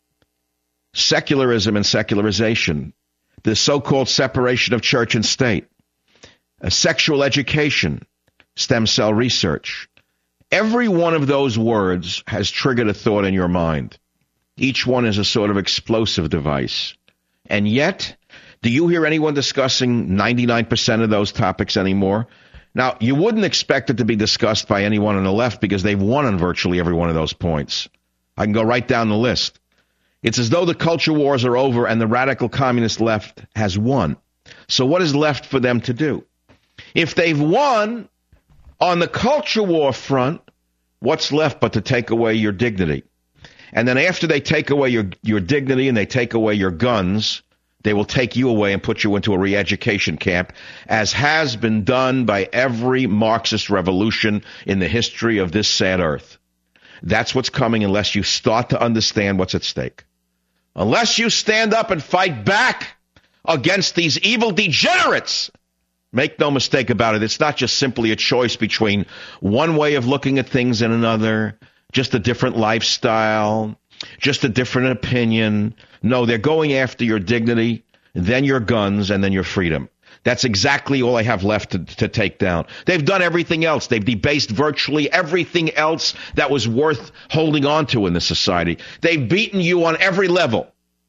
secularism and secularization, the so-called separation of church and state, sexual education, stem cell research. Every one of those words has triggered a thought in your mind. Each one is a sort of explosive device. And yet, do you hear anyone discussing 99% of those topics anymore? Now, you wouldn't expect it to be discussed by anyone on the left because they've won on virtually every one of those points. I can go right down the list. It's as though the culture wars are over and the radical communist left has won. So what is left for them to do? If they've won on the culture war front, what's left but to take away your dignity? And then after they take away your dignity and they take away your guns, they will take you away and put you into a re-education camp, as has been done by every Marxist revolution in the history of this sad earth. That's what's coming unless you start to understand what's at stake. Unless you stand up and fight back against these evil degenerates. Make no mistake about it, it's not just simply a choice between one way of looking at things and another, just a different lifestyle, just a different opinion. No, they're going after your dignity, then your guns, and then your freedom. That's exactly all I have left to take down. They've done everything else. They've debased virtually everything else that was worth holding on to in this society. They've beaten you on every level.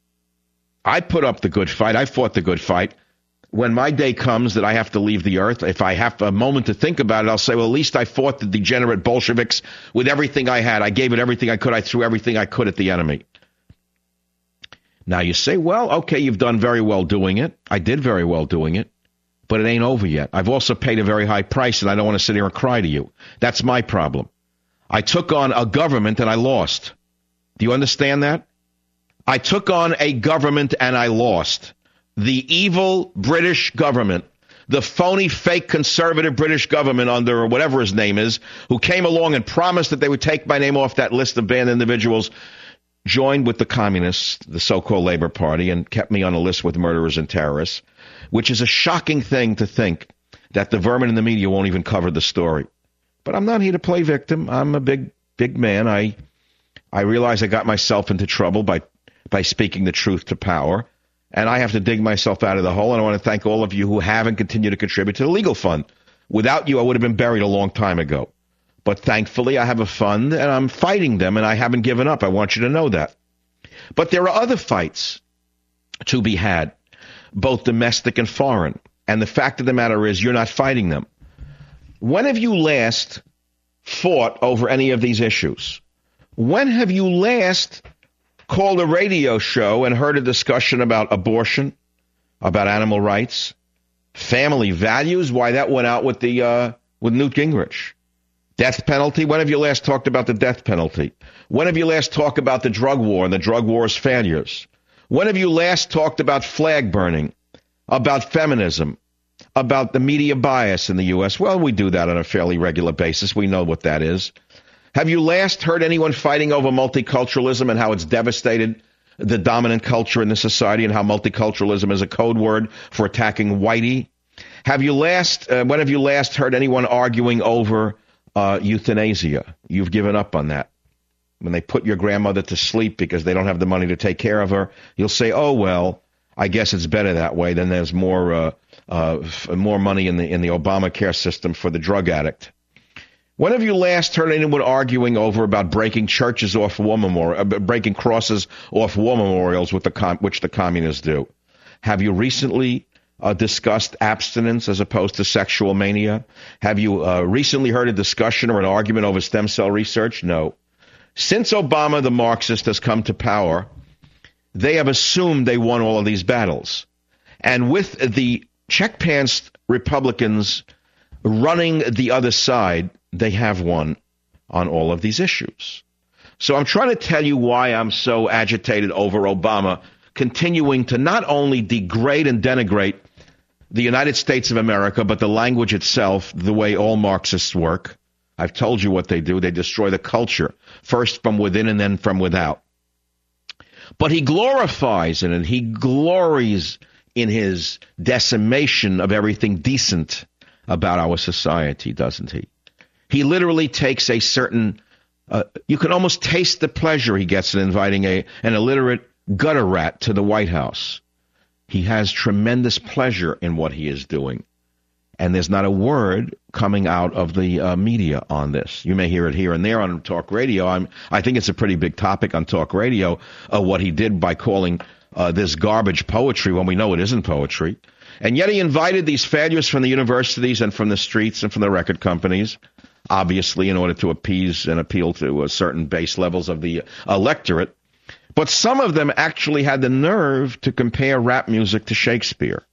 I put up the good fight. I fought the good fight. When my day comes that I have to leave the earth, if I have a moment to think about it, I'll say, well, at least I fought the degenerate Bolsheviks with everything I had. I gave it everything I could. I threw everything I could at the enemy. Now you say, well, okay, you've done very well doing it. I did very well doing it. But it ain't over yet. I've also paid a very high price, and I don't want to sit here and cry to you. That's my problem. I took on a government, and I lost. Do you understand that? I took on a government, and I lost. The evil British government, the phony, fake, conservative British government under whatever his name is, who came along and promised that they would take my name off that list of banned individuals, joined with the communists, the so-called Labour Party, and kept me on a list with murderers and terrorists, which is a shocking thing to think that the vermin in the media won't even cover the story. But I'm not here to play victim. I'm a big man. I realize I got myself into trouble by speaking the truth to power, and I have to dig myself out of the hole, and I want to thank all of you who have and continue to contribute to the legal fund. Without you, I would have been buried a long time ago. But thankfully, I have a fund, and I'm fighting them, and I haven't given up. I want you to know that. But there are other fights to be had, both domestic and foreign. And the fact of the matter is, you're not fighting them. When have you last fought over any of these issues? When have you last called a radio show and heard a discussion about abortion, about animal rights, family values? Why, that went out with Newt Gingrich. Death penalty? When have you last talked about the death penalty? When have you last talked about the drug war and the drug war's failures? When have you last talked about flag burning, about feminism, about the media bias in the U.S.? Well, we do that on a fairly regular basis. We know what that is. Have you last heard anyone fighting over multiculturalism and how it's devastated the dominant culture in the society and how multiculturalism is a code word for attacking whitey? When have you last heard anyone arguing over euthanasia? You've given up on that. When they put your grandmother to sleep because they don't have the money to take care of her, you'll say, oh, well, I guess it's better that way. Then there's more money in the Obamacare system for the drug addict. When have you last heard anyone arguing about breaking churches off breaking crosses off war memorials, which the communists do? Have you recently discussed abstinence as opposed to sexual mania? Have you recently heard a discussion or an argument over stem cell research? No. Since Obama, the Marxist, has come to power, they have assumed they won all of these battles. And with the check-pants Republicans running the other side, they have won on all of these issues. So I'm trying to tell you why I'm so agitated over Obama continuing to not only degrade and denigrate the United States of America, but the language itself, the way all Marxists work. I've told you what they do. They destroy the culture, first from within and then from without. But he glorifies it, and he glories in his decimation of everything decent about our society, doesn't he? He literally takes a certain, you can almost taste the pleasure he gets in inviting an illiterate gutter rat to the White House. He has tremendous pleasure in what he is doing. And there's not a word coming out of the media on this. You may hear it here and there on talk radio. I think it's a pretty big topic on talk radio, what he did by calling this garbage poetry when we know it isn't poetry. And yet he invited these failures from the universities and from the streets and from the record companies, obviously in order to appease and appeal to certain base levels of the electorate. But some of them actually had the nerve to compare rap music to Shakespeare.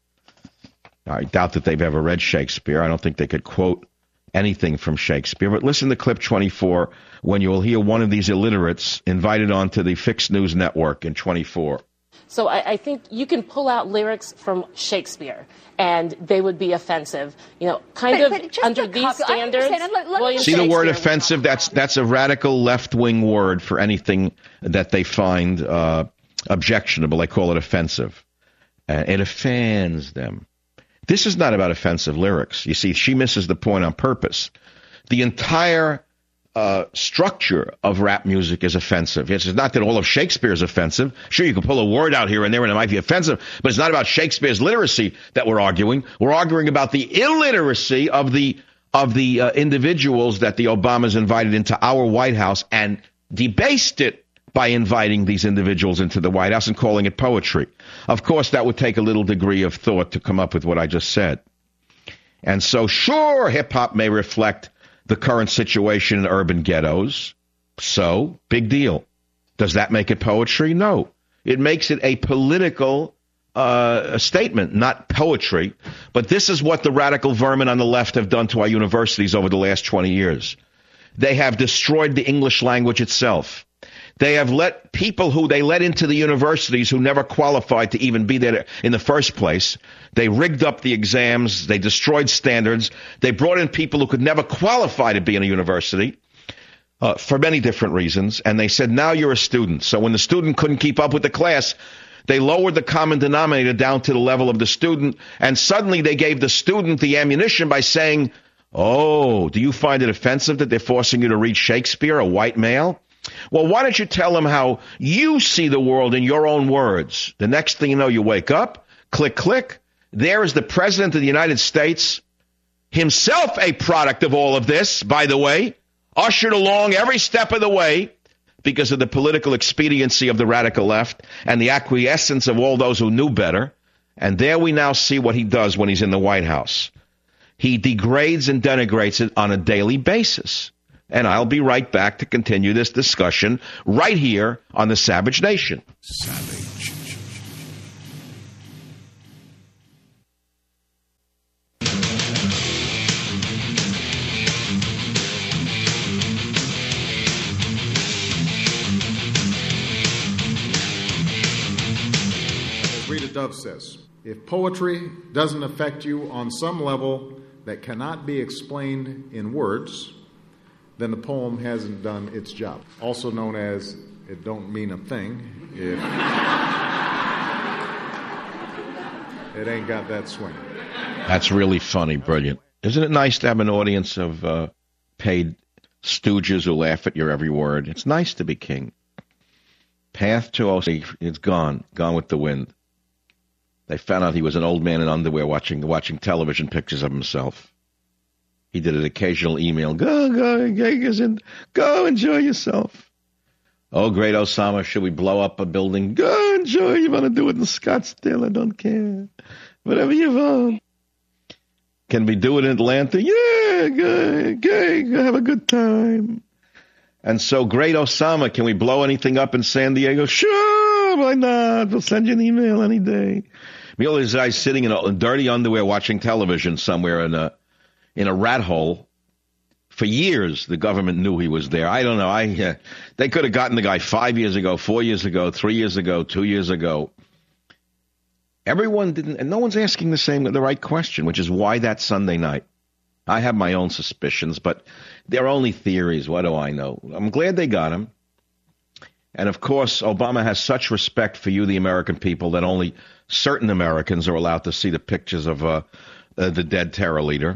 I doubt that they've ever read Shakespeare. I don't think they could quote anything from Shakespeare. But listen to clip 24 when you will hear one of these illiterates invited onto the Fixed News Network in 24. So I think you can pull out lyrics from Shakespeare, and they would be offensive. You know, under these standards. See the word offensive? That's a radical left-wing word for anything that they find objectionable. They call it offensive. It offends them. This is not about offensive lyrics. You see, she misses the point on purpose. The entire structure of rap music is offensive. It's not that all of Shakespeare is offensive. Sure, you can pull a word out here and there and it might be offensive, but it's not about Shakespeare's literacy that we're arguing. We're arguing about the illiteracy of the individuals that the Obamas invited into our White House and debased it by inviting these individuals into the White House and calling it poetry. Of course, that would take a little degree of thought to come up with what I just said. And so, sure, hip-hop may reflect the current situation in urban ghettos. So, big deal. Does that make it poetry? No. It makes it a political statement, not poetry. But this is what the radical vermin on the left have done to our universities over the last 20 years. They have destroyed the English language itself. They have let people who they let into the universities who never qualified to even be there in the first place. They rigged up the exams. They destroyed standards. They brought in people who could never qualify to be in a university for many different reasons. And they said, now you're a student. So when the student couldn't keep up with the class, they lowered the common denominator down to the level of the student. And suddenly they gave the student the ammunition by saying, oh, do you find it offensive that they're forcing you to read Shakespeare, a white male? Well, why don't you tell them how you see the world in your own words? The next thing you know, you wake up, click, click. There is the President of the United States, himself a product of all of this, by the way, ushered along every step of the way because of the political expediency of the radical left and the acquiescence of all those who knew better. And there we now see what he does when he's in the White House. He degrades and denigrates it on a daily basis. And I'll be right back to continue this discussion right here on the Savage Nation. Savage. As Rita Dove says, if poetry doesn't affect you on some level that cannot be explained in words, then the poem hasn't done its job. Also known as it don't mean a thing if it ain't got that swing. That's really funny, brilliant. Isn't it nice to have an audience of paid stooges who laugh at your every word? It's nice to be king. Path to OC, it's gone with the wind. They found out he was an old man in underwear watching television pictures of himself. He did an occasional email. Go enjoy yourself. Oh, great Osama, should we blow up a building? Go enjoy. You want to do it in Scottsdale? I don't care. Whatever you want. Can we do it in Atlanta? Yeah, go have a good time. And so, great Osama, can we blow anything up in San Diego? Sure, why not? We'll send you an email any day. Meanwhile, this guy's sitting in dirty underwear watching television somewhere in a rat hole. For years, the government knew he was there. I don't know. They could have gotten the guy 5 years ago, 4 years ago, 3 years ago, 2 years ago. Everyone didn't, and no one's asking the right question, which is why that Sunday night. I have my own suspicions, but they're only theories. What do I know? I'm glad they got him. And, of course, Obama has such respect for you, the American people, that only certain Americans are allowed to see the pictures of the dead terror leader.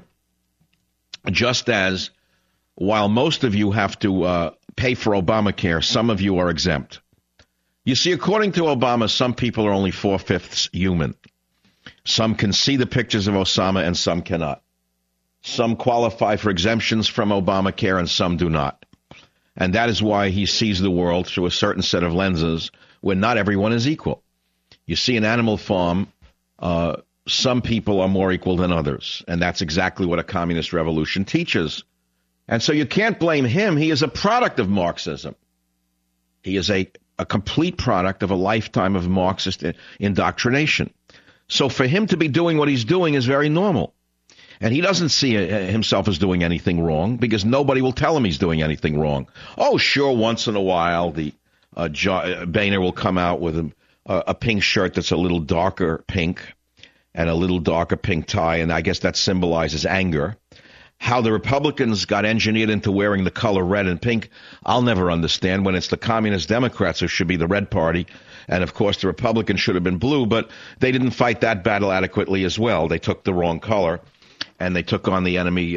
Just as, while most of you have to pay for Obamacare, some of you are exempt. You see, according to Obama, some people are only 4/5 human. Some can see the pictures of Osama and some cannot. Some qualify for exemptions from Obamacare and some do not. And that is why he sees the world through a certain set of lenses where not everyone is equal. You see, in Animal Farm, some people are more equal than others. And that's exactly what a communist revolution teaches. And so you can't blame him. He is a product of Marxism. He is a complete product of a lifetime of Marxist indoctrination. So for him to be doing what he's doing is very normal. And he doesn't see himself as doing anything wrong because nobody will tell him he's doing anything wrong. Oh, sure, once in a while, the Boehner will come out with a pink shirt that's a little darker pink and a little darker pink tie, and I guess that symbolizes anger. How the Republicans got engineered into wearing the color red and pink, I'll never understand when it's the Communist Democrats who should be the red party. And, of course, the Republicans should have been blue, but they didn't fight that battle adequately as well. They took the wrong color. And they took on the enemy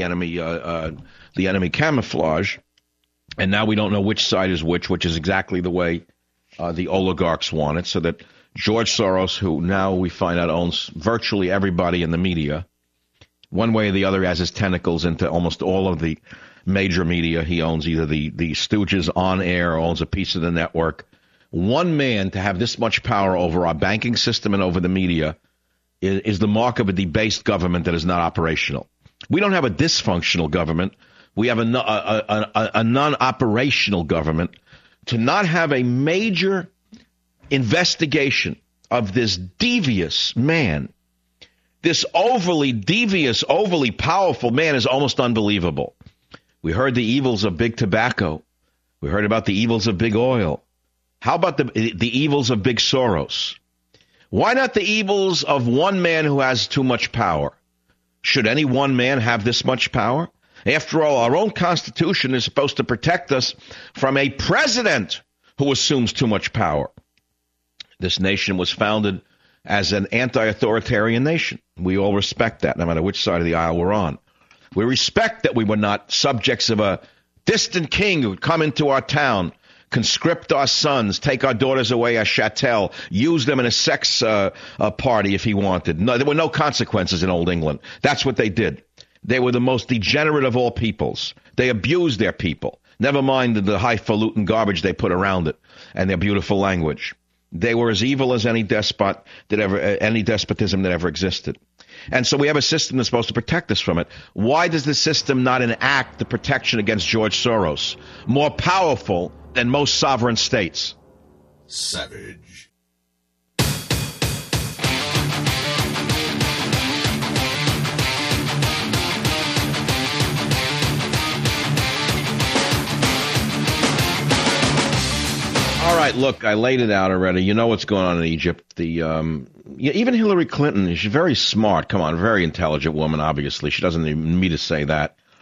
camouflage, and now we don't know which side is which is exactly the way the oligarchs want it. So that George Soros, who now we find out owns virtually everybody in the media, one way or the other has his tentacles into almost all of the major media. He owns either the Stooges on air or owns a piece of the network. One man to have this much power over our banking system and over the media is the mark of a debased government that is not operational. We don't have a dysfunctional government. We have a non-operational government. To not have a major investigation of this devious man, this overly devious, overly powerful man is almost unbelievable. We heard the evils of big tobacco. We heard about the evils of big oil. How about the evils of big Soros? Why not the evils of one man who has too much power? Should any one man have this much power? After all, our own Constitution is supposed to protect us from a president who assumes too much power. This nation was founded as an anti-authoritarian nation. We all respect that, no matter which side of the aisle we're on. We respect that we were not subjects of a distant king who would come into our town, conscript our sons, take our daughters away as chattel, use them in a sex party if he wanted. No, there were no consequences in Old England. That's what they did. They were the most degenerate of all peoples. They abused their people. Never mind the highfalutin garbage they put around it and their beautiful language. They were as evil as any despotism that ever existed. And so we have a system that's supposed to protect us from it. Why does the system not enact the protection against George Soros, more powerful than most sovereign states? Savage. All right, look, I laid it out already. You know what's going on in Egypt. Even Hillary Clinton, she's very smart. Come on, very intelligent woman, obviously. She doesn't need me to say that.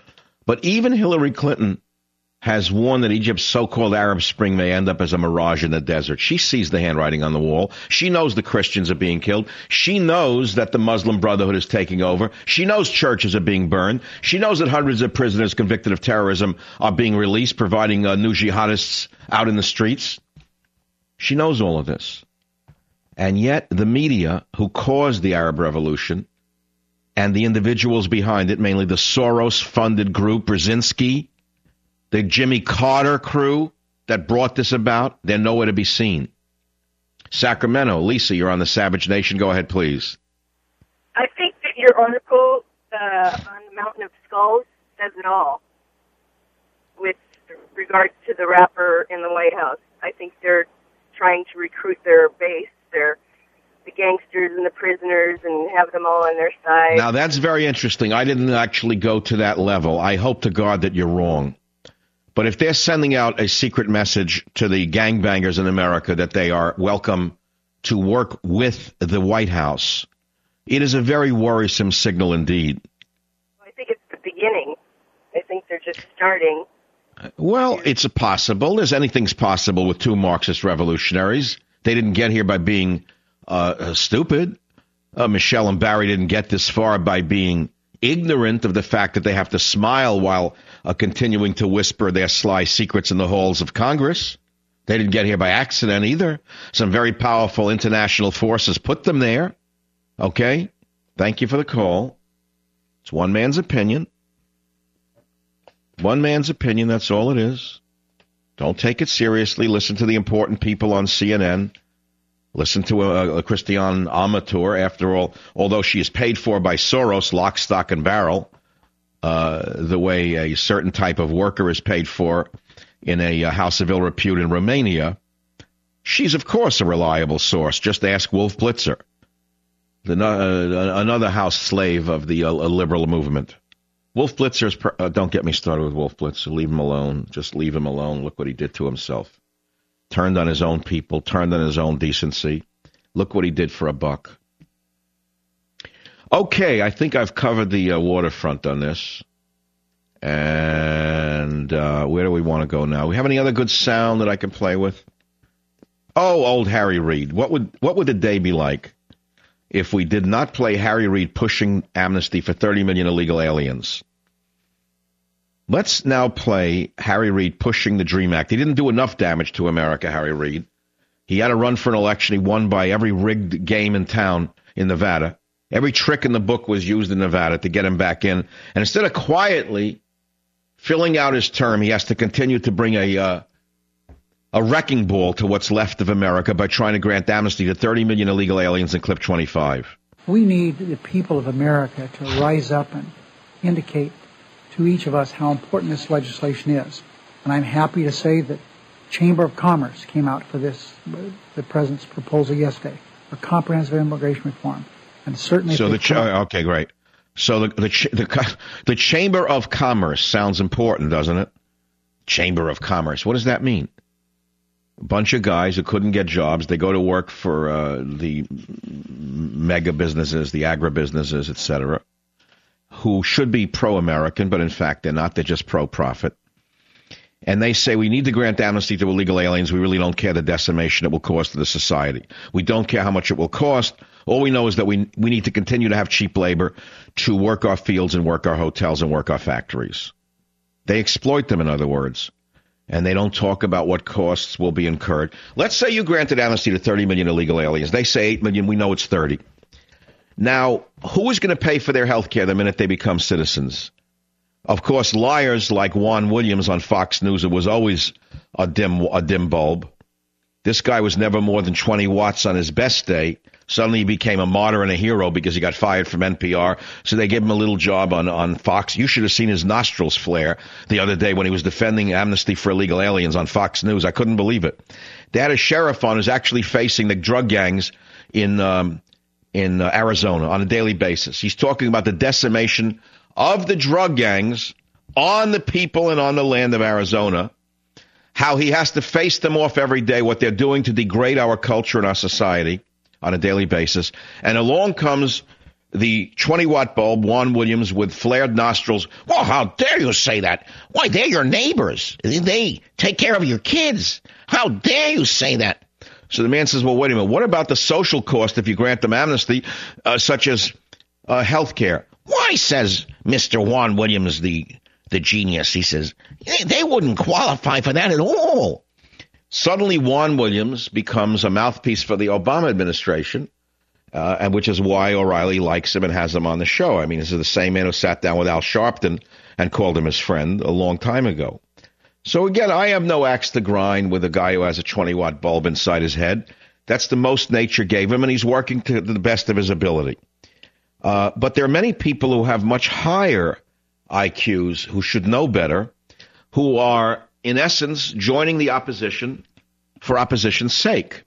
But even Hillary Clinton has warned that Egypt's so-called Arab Spring may end up as a mirage in the desert. She sees the handwriting on the wall. She knows the Christians are being killed. She knows that the Muslim Brotherhood is taking over. She knows churches are being burned. She knows that hundreds of prisoners convicted of terrorism are being released, providing new jihadists out in the streets. She knows all of this. And yet the media who caused the Arab Revolution and the individuals behind it, mainly the Soros-funded group, Brzezinski, the Jimmy Carter crew that brought this about, they're nowhere to be seen. Sacramento, Lisa, you're on the Savage Nation. Go ahead, please. I think that your article on the Mountain of Skulls says it all with regard to the rapper in the White House. I think they're trying to recruit their base, the gangsters and the prisoners, and have them all on their side. Now, that's very interesting. I didn't actually go to that level. I hope to God that you're wrong. But if they're sending out a secret message to the gangbangers in America that they are welcome to work with the White House, it is a very worrisome signal indeed. I think it's the beginning. I think they're just starting. Well, it's possible. Anything's possible with two Marxist revolutionaries. They didn't get here by being stupid. Michelle and Barry didn't get this far by being ignorant of the fact that they have to smile while continuing to whisper their sly secrets in the halls of Congress. They didn't get here by accident either. Some very powerful international forces put them there. Okay? Thank you for the call. It's one man's opinion. One man's opinion, that's all it is. Don't take it seriously. Listen to the important people on CNN. Listen to a Christiane Amanpour. After all, although she is paid for by Soros, lock, stock, and barrel, the way a certain type of worker is paid for in a house of ill repute in Romania, she's, of course, a reliable source. Just ask Wolf Blitzer, another house slave of the liberal movement. Wolf Blitzer's, don't get me started with Wolf Blitzer. Leave him alone. Just leave him alone. Look what he did to himself. Turned on his own people, turned on his own decency. Look what he did for a buck. Okay, I think I've covered the waterfront on this. And where do we want to go now? We have any other good sound that I can play with? Oh, old Harry Reid. What would the day be like if we did not play Harry Reid pushing amnesty for 30 million illegal aliens? Let's now play Harry Reid pushing the DREAM Act. He didn't do enough damage to America, Harry Reid. He had to run for an election. He won by every rigged game in town in Nevada. Every trick in the book was used in Nevada to get him back in. And instead of quietly filling out his term, he has to continue to bring a wrecking ball to what's left of America by trying to grant amnesty to 30 million illegal aliens in Clip 25. We need the people of America to rise up and indicate to each of us how important this legislation is. And I'm happy to say that Chamber of Commerce came out for this, the President's proposal yesterday, for comprehensive immigration reform. And certainly... So okay, great. So the Chamber of Commerce sounds important, doesn't it? Chamber of Commerce. What does that mean? A bunch of guys who couldn't get jobs, they go to work for the mega businesses, the agribusinesses, etc., who should be pro-American, but in fact they're not. They're just pro-profit. And they say we need to grant amnesty to illegal aliens. We really don't care the decimation it will cause to the society. We don't care how much it will cost. All we know is that we need to continue to have cheap labor to work our fields and work our hotels and work our factories. They exploit them, in other words. And they don't talk about what costs will be incurred. Let's say you granted amnesty to 30 million illegal aliens. They say 8 million. We know it's 30. Now, who is going to pay for their health care the minute they become citizens? Of course, liars like Juan Williams on Fox News, it was always a dim bulb. This guy was never more than 20 watts on his best day. Suddenly he became a martyr and a hero because he got fired from NPR. So they gave him a little job on Fox. You should have seen his nostrils flare the other day when he was defending amnesty for illegal aliens on Fox News. I couldn't believe it. They had a sheriff on who's actually facing the drug gangs in Arizona on a daily basis. He's talking about the decimation of the drug gangs on the people and on the land of Arizona, how he has to face them off every day, what they're doing to degrade our culture and our society on a daily basis. And along comes the 20-watt bulb, Juan Williams, with flared nostrils. Well, how dare you say that? Why, they're your neighbors. They take care of your kids. How dare you say that? So the man says, well, wait a minute. What about the social cost if you grant them amnesty, such as health care? Why, says Mr. Juan Williams, the genius, he says, they wouldn't qualify for that at all. Suddenly, Juan Williams becomes a mouthpiece for the Obama administration, and which is why O'Reilly likes him and has him on the show. I mean, this is the same man who sat down with Al Sharpton and called him his friend a long time ago. So again, I have no axe to grind with a guy who has a 20-watt bulb inside his head. That's the most nature gave him, and he's working to the best of his ability. But there are many people who have much higher IQs who should know better, who are, in essence, joining the opposition for opposition's sake.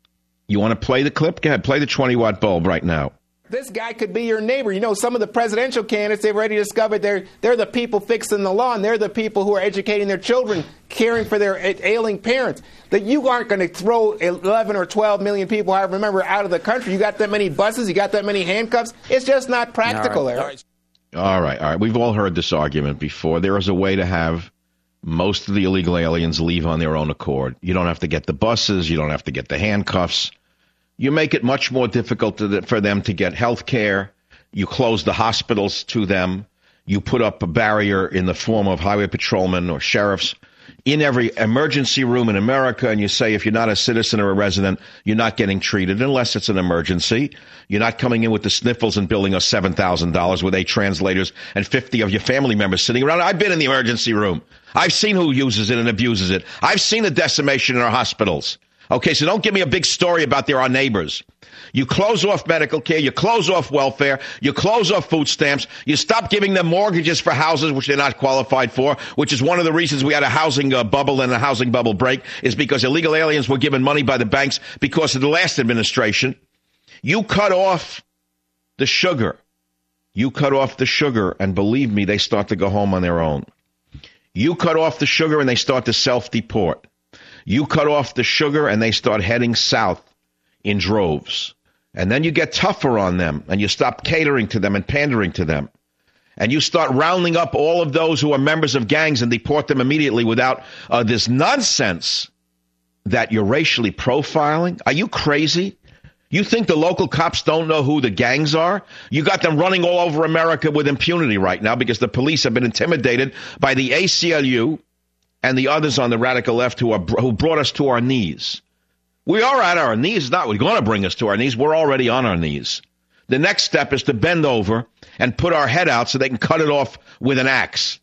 You want to play the clip? Go ahead, play the 20-watt bulb right now. This guy could be your neighbor. You know, some of the presidential candidates, they've already discovered they're the people fixing the law, and they're the people who are educating their children, caring for their ailing parents. That you aren't going to throw 11 or 12 million people, I remember, out of the country. You got that many buses, you got that many handcuffs. It's just not practical, Eric. All right. We've all heard this argument before. There is a way to have most of the illegal aliens leave on their own accord. You don't have to get the buses. You don't have to get the handcuffs. You make it much more difficult for them to get health care. You close the hospitals to them. You put up a barrier in the form of highway patrolmen or sheriffs in every emergency room in America, and you say if you're not a citizen or a resident, you're not getting treated unless it's an emergency. You're not coming in with the sniffles and billing us $7,000 with 8 translators and 50 of your family members sitting around. I've been in the emergency room. I've seen who uses it and abuses it. I've seen the decimation in our hospitals. Okay, so don't give me a big story about they're our neighbors. You close off medical care, you close off welfare, you close off food stamps, you stop giving them mortgages for houses which they're not qualified for, which is one of the reasons we had a housing bubble and a housing bubble break, is because illegal aliens were given money by the banks because of the last administration. You cut off the sugar. You cut off the sugar, and believe me, they start to go home on their own. You cut off the sugar and they start to self-deport. You cut off the sugar and they start heading south in droves. And then you get tougher on them and you stop catering to them and pandering to them. And you start rounding up all of those who are members of gangs and deport them immediately without this nonsense that you're racially profiling. Are you crazy? You think the local cops don't know who the gangs are? You got them running all over America with impunity right now because the police have been intimidated by the ACLU and the others on the radical left who brought us to our knees. We are at our knees. It's not going to bring us to our knees. We're already on our knees. The next step is to bend over and put our head out so they can cut it off with an axe.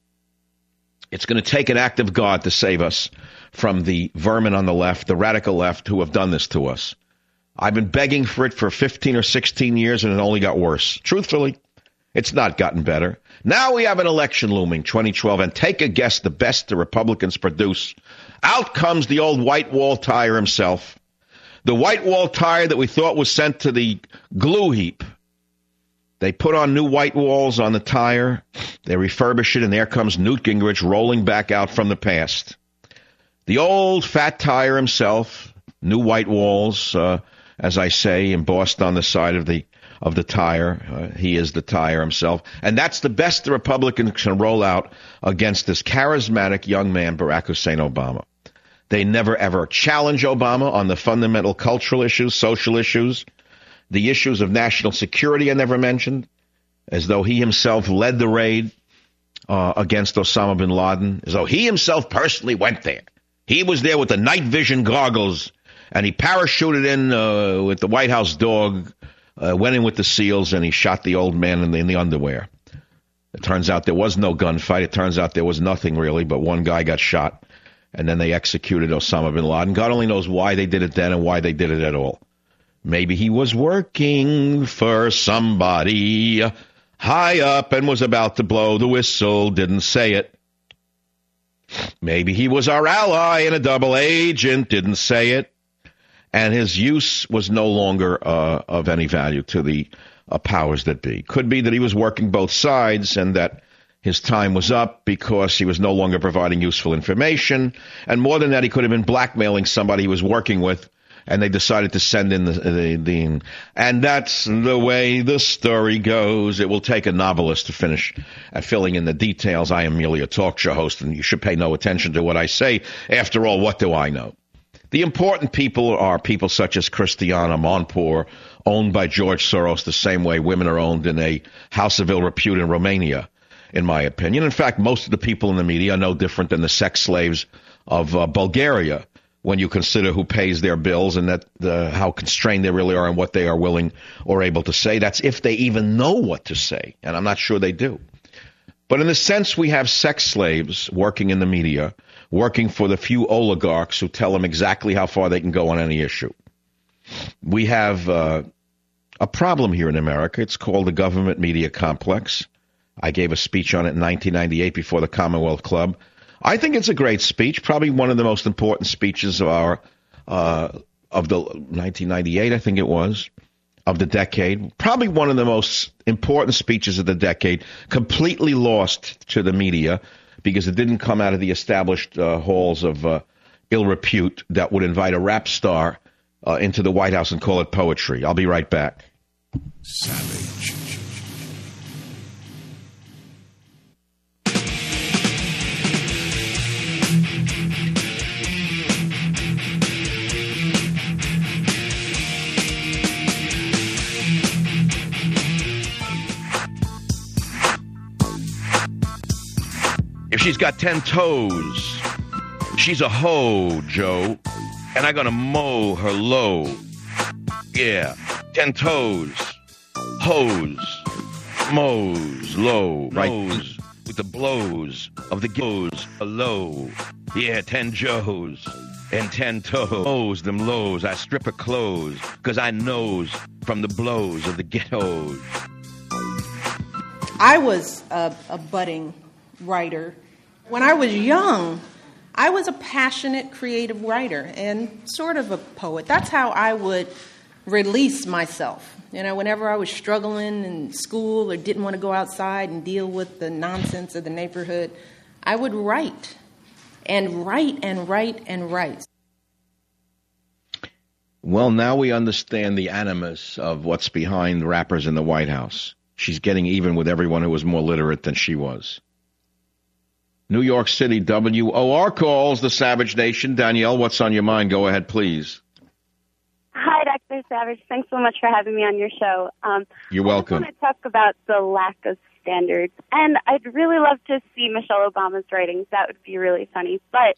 It's going to take an act of God to save us from the vermin on the left, the radical left, who have done this to us. I've been begging for it for 15 or 16 years, and it only got worse. Truthfully, it's not gotten better. Now we have an election looming, 2012, and take a guess the best the Republicans produce. Out comes the old white wall tire himself. The white wall tire that we thought was sent to the glue heap. They put on new white walls on the tire. They refurbish it, and there comes Newt Gingrich rolling back out from the past. The old fat tire himself, new white walls, as I say, embossed on the side of the tire. He is the tire himself. And that's the best the Republicans can roll out against this charismatic young man, Barack Hussein Obama. They never, ever challenge Obama on the fundamental cultural issues, social issues. The issues of national security are never mentioned, as though he himself led the raid against Osama bin Laden, as though he himself personally went there. He was there with the night vision goggles, and he parachuted in with the White House dog, went in with the SEALs, and he shot the old man in the underwear. It turns out there was no gunfight. It turns out there was nothing really, but one guy got shot, and then they executed Osama bin Laden. God only knows why they did it then and why they did it at all. Maybe he was working for somebody high up and was about to blow the whistle, didn't say it. Maybe he was our ally and a double agent, didn't say it. And his use was no longer of any value to the powers that be. Could be that he was working both sides and that his time was up because he was no longer providing useful information. And more than that, he could have been blackmailing somebody he was working with and they decided to send in the and that's the way the story goes. It will take a novelist to finish filling in the details. I am merely a talk show host, and you should pay no attention to what I say. After all, what do I know? The important people are people such as Christiana Monpour, owned by George Soros the same way women are owned in a house of ill repute in Romania, in my opinion. In fact, most of the people in the media are no different than the sex slaves of Bulgaria, when you consider who pays their bills and that how constrained they really are and what they are willing or able to say. That's if they even know what to say, and I'm not sure they do. But in a sense, we have sex slaves working in the media, working for the few oligarchs who tell them exactly how far they can go on any issue. We have a problem here in America. It's called the government media complex. I gave a speech on it in 1998 before the Commonwealth Club. I think it's a great speech, probably one of the most important speeches of the 1998, I think it was, of the decade. Probably one of the most important speeches of the decade, completely lost to the media because it didn't come out of the established halls of ill repute that would invite a rap star into the White House and call it poetry. I'll be right back. Savage. If she's got 10 toes, she's a hoe, Joe. And I'm going to mow her low. Yeah, 10 toes, hose, mows, low, right? With the blows of the goes low. Yeah, 10 Joes and 10 toes. Mows them lows. I strip her clothes because I knows from the blows of the ghettos. I was a budding writer. When I was young, I was a passionate, creative writer and sort of a poet. That's how I would release myself. You know, whenever I was struggling in school or didn't want to go outside and deal with the nonsense of the neighborhood, I would write and write and write and write. Well, now we understand the animus of what's behind rappers in the White House. She's getting even with everyone who was more literate than she was. New York City, WOR calls the Savage Nation. Danielle, what's on your mind? Go ahead, please. Hi, Dr. Savage. Thanks so much for having me on your show. You're welcome. I just want to talk about the lack of standards. And I'd really love to see Michelle Obama's writings. That would be really funny. But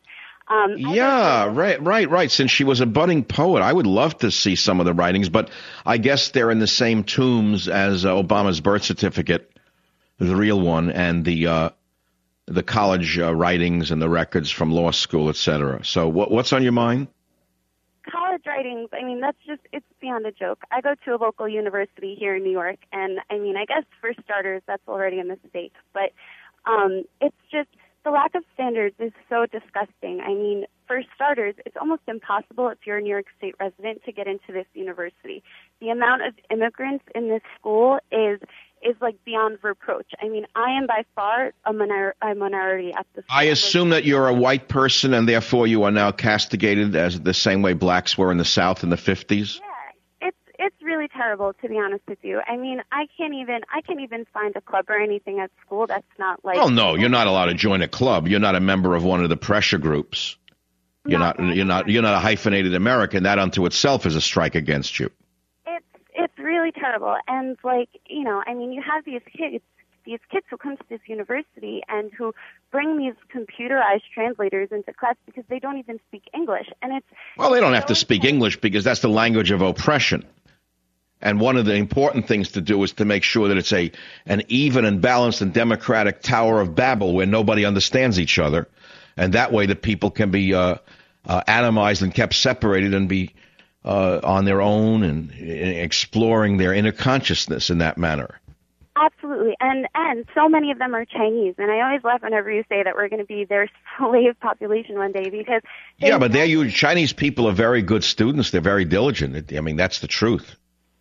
right. Since she was a budding poet, I would love to see some of the writings. But I guess they're in the same tombs as Obama's birth certificate, the real one, and the college writings and the records from law school, etc. So what's on your mind? College writings, I mean, it's beyond a joke. I go to a local university here in New York, and I mean, I guess for starters, that's already a mistake. But it's just, the lack of standards is so disgusting. I mean, for starters, it's almost impossible if you're a New York State resident to get into this university. The amount of immigrants in this school is like beyond reproach. I mean, I am by far a minority at the school. I assume that you're a white person and therefore you are now castigated as the same way blacks were in the South in the 50s? Yeah, it's really terrible, to be honest with you. I mean, I can't even find a club or anything at school that's not like... Oh, no, you're not allowed to join a club. You're not a member of one of the pressure groups. You're not a hyphenated American. That unto itself is a strike against you. It's really terrible. And, like, you know, I mean, you have these kids who come to this university and who bring these computerized translators into class because they don't even speak English. And well, they don't have to speak English because that's the language of oppression. And one of the important things to do is to make sure that it's an even and balanced and democratic Tower of Babel where nobody understands each other. And that way the people can be atomized and kept separated and be on their own and exploring their inner consciousness in that manner. Absolutely. And so many of them are Chinese. And I always laugh whenever you say that we're going to be their slave population one day because... Yeah, but Chinese people are very good students. They're very diligent. I mean, that's the truth.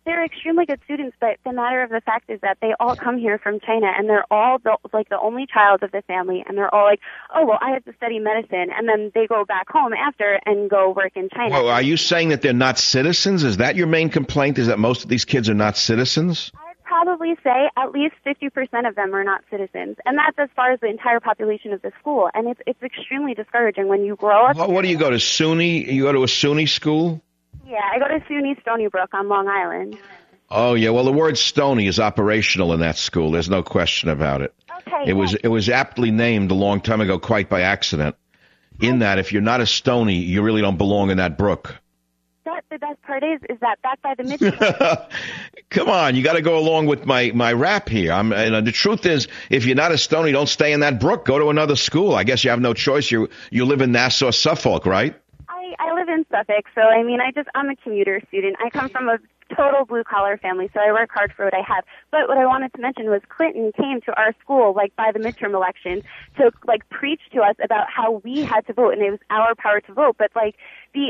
they're extremely good students, but the matter of the fact is that they all come here from China, and they're all the only child of the family, and they're all like, oh, well, I have to study medicine, and then they go back home after and go work in China. Well, are you saying that they're not citizens? Is that your main complaint, is that most of these kids are not citizens? I'd probably say at least 50% of them are not citizens, and that's as far as the entire population of the school, and it's extremely discouraging when you grow up. Well, what do you go to, SUNY? You go to a SUNY school? Yeah, I go to SUNY Stony Brook on Long Island. Oh, yeah. Well, the word Stony is operational in that school. There's no question about it. Okay. It was aptly named a long time ago, quite by accident, in that if you're not a Stony, you really don't belong in that brook. The best part is that back by the midterm. Come on, you got to go along with my rap here. And the truth is, if you're not a Stony, don't stay in that brook. Go to another school. I guess you have no choice. You live in Nassau, Suffolk, right? I live in Suffolk, so I mean, I'm a commuter student. I come from a total blue-collar family, so I work hard for what I have. But what I wanted to mention was Clinton came to our school, by the midterm elections, to, preach to us about how we had to vote, and it was our power to vote. But, the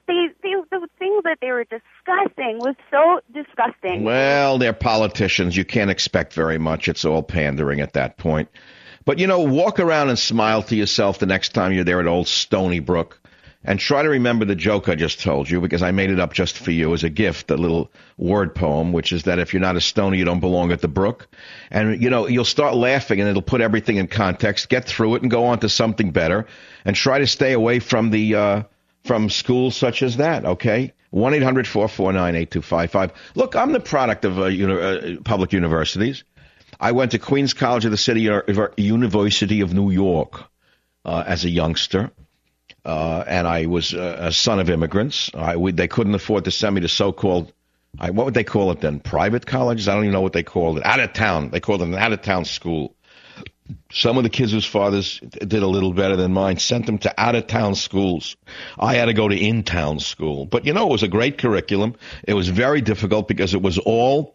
things that they were discussing was so disgusting. Well, they're politicians. You can't expect very much. It's all pandering at that point. But, walk around and smile to yourself the next time you're there at Old Stony Brook. And try to remember the joke I just told you, because I made it up just for you as a gift, a little word poem, which is that if you're not a Stony, you don't belong at the brook. And, you'll start laughing, and it'll put everything in context, get through it, and go on to something better, and try to stay away from from schools such as that, okay? 1-800-449-8255. Look, I'm the product of public universities. I went to Queens College of the City University of New York as a youngster. And I was a son of immigrants. They couldn't afford to send me to so-called, what would they call it then? Private colleges? I don't even know what they called it. Out of town. They called it an out-of-town school. Some of the kids whose fathers did a little better than mine sent them to out-of-town schools. I had to go to in-town school. But, it was a great curriculum. It was very difficult because it was all...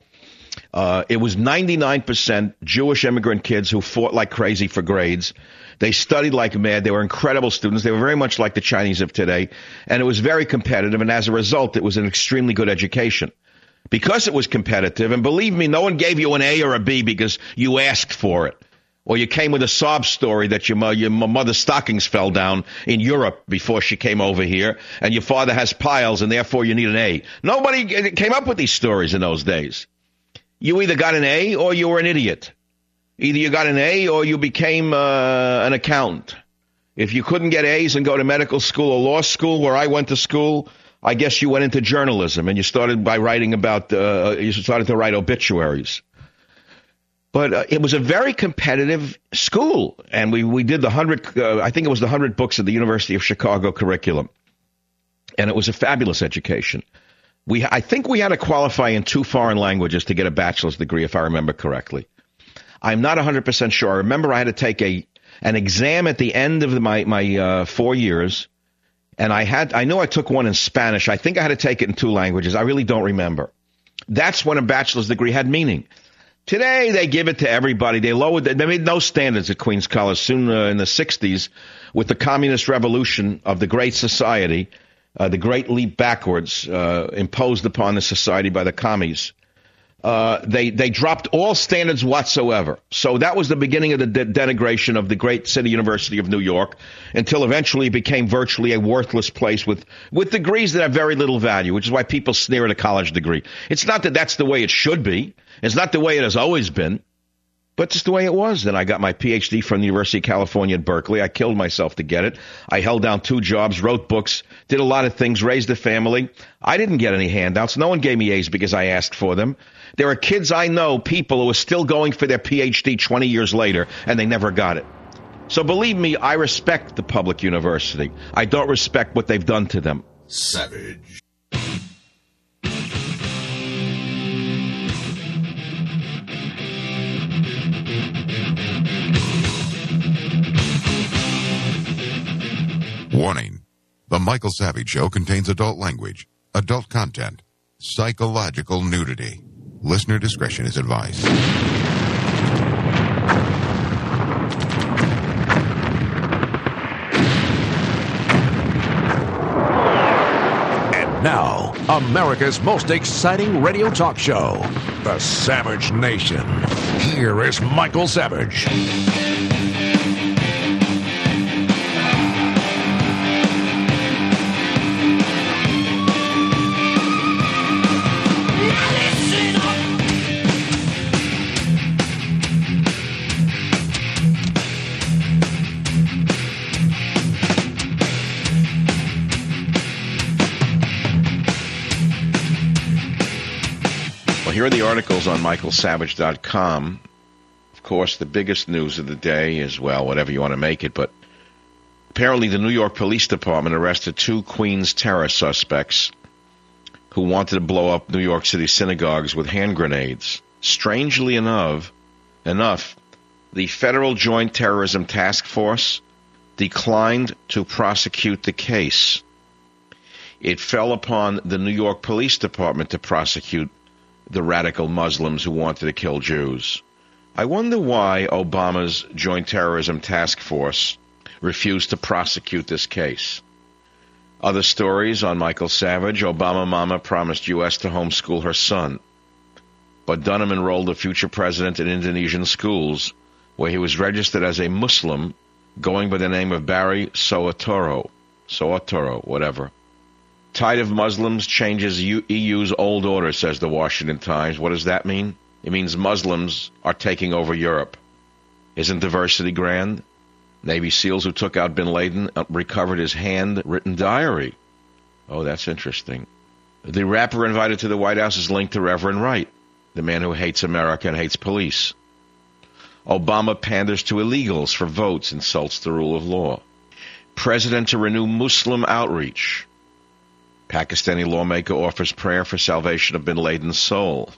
it was 99% Jewish immigrant kids who fought like crazy for grades. They studied like mad. They were incredible students. They were very much like the Chinese of today. And it was very competitive. And as a result, it was an extremely good education. Because it was competitive, and believe me, no one gave you an A or a B because you asked for it. Or you came with a sob story that your mother's stockings fell down in Europe before she came over here, and your father has piles, and therefore you need an A. Nobody came up with these stories in those days. You either got an A or you were an idiot. Either you got an A or you became an accountant. If you couldn't get A's and go to medical school or law school, where I went to school, I guess you went into journalism and you started by writing about, you started to write obituaries. But it was a very competitive school, and we did the 100, I think it was the 100 books of the University of Chicago curriculum, and it was a fabulous education. I think we had to qualify in 2 foreign languages to get a bachelor's degree, if I remember correctly. I'm not 100% sure. I remember I had to take an exam at the end of my 4 years, and I know I took one in Spanish. I think I had to take it in 2 languages. I really don't remember. That's when a bachelor's degree had meaning. Today, they give it to everybody. They made no standards at Queens College soon in the 60s with the communist revolution of the Great Society, the Great Leap Backwards imposed upon the society by the commies. They dropped all standards whatsoever. So that was the beginning of the denigration of the great city University of New York until eventually it became virtually a worthless place with degrees that have very little value, which is why people sneer at a college degree. It's not that that's the way it should be. It's not the way it has always been, but it's the way it was. Then I got my PhD from the University of California at Berkeley. I killed myself to get it. I held down 2 jobs, wrote books, did a lot of things, raised a family. I didn't get any handouts. No one gave me A's because I asked for them. There are kids I know, people who are still going for their PhD 20 years later, and they never got it. So believe me, I respect the public university. I don't respect what they've done to them. Savage. Warning. The Michael Savage Show contains adult language, adult content, psychological nudity. Listener discretion is advised. now, America's most exciting radio talk show, The Savage Nation. Here is Michael Savage. Here are the articles on michaelsavage.com. Of course, the biggest news of the day is, well, whatever you want to make it, but apparently the New York Police Department arrested 2 Queens terror suspects who wanted to blow up New York City synagogues with hand grenades. Strangely enough, the Federal Joint Terrorism Task Force declined to prosecute the case. It fell upon the New York Police Department to prosecute the radical Muslims who wanted to kill Jews. I wonder why Obama's Joint Terrorism Task Force refused to prosecute this case. Other stories on Michael Savage. Obama mama promised U.S. to homeschool her son, but Dunham enrolled the future president in Indonesian schools, where he was registered as a Muslim, going by the name of Barry Soetoro, whatever. Tide of Muslims changes EU's old order, says the Washington Times. What does that mean? It means Muslims are taking over Europe. Isn't diversity grand? Navy SEALs who took out bin Laden recovered his handwritten diary. Oh, that's interesting. The rapper invited to the White House is linked to Reverend Wright, the man who hates America and hates police. Obama panders to illegals for votes, insults the rule of law. President to renew Muslim outreach. Pakistani lawmaker offers prayer for salvation of bin Laden's soul.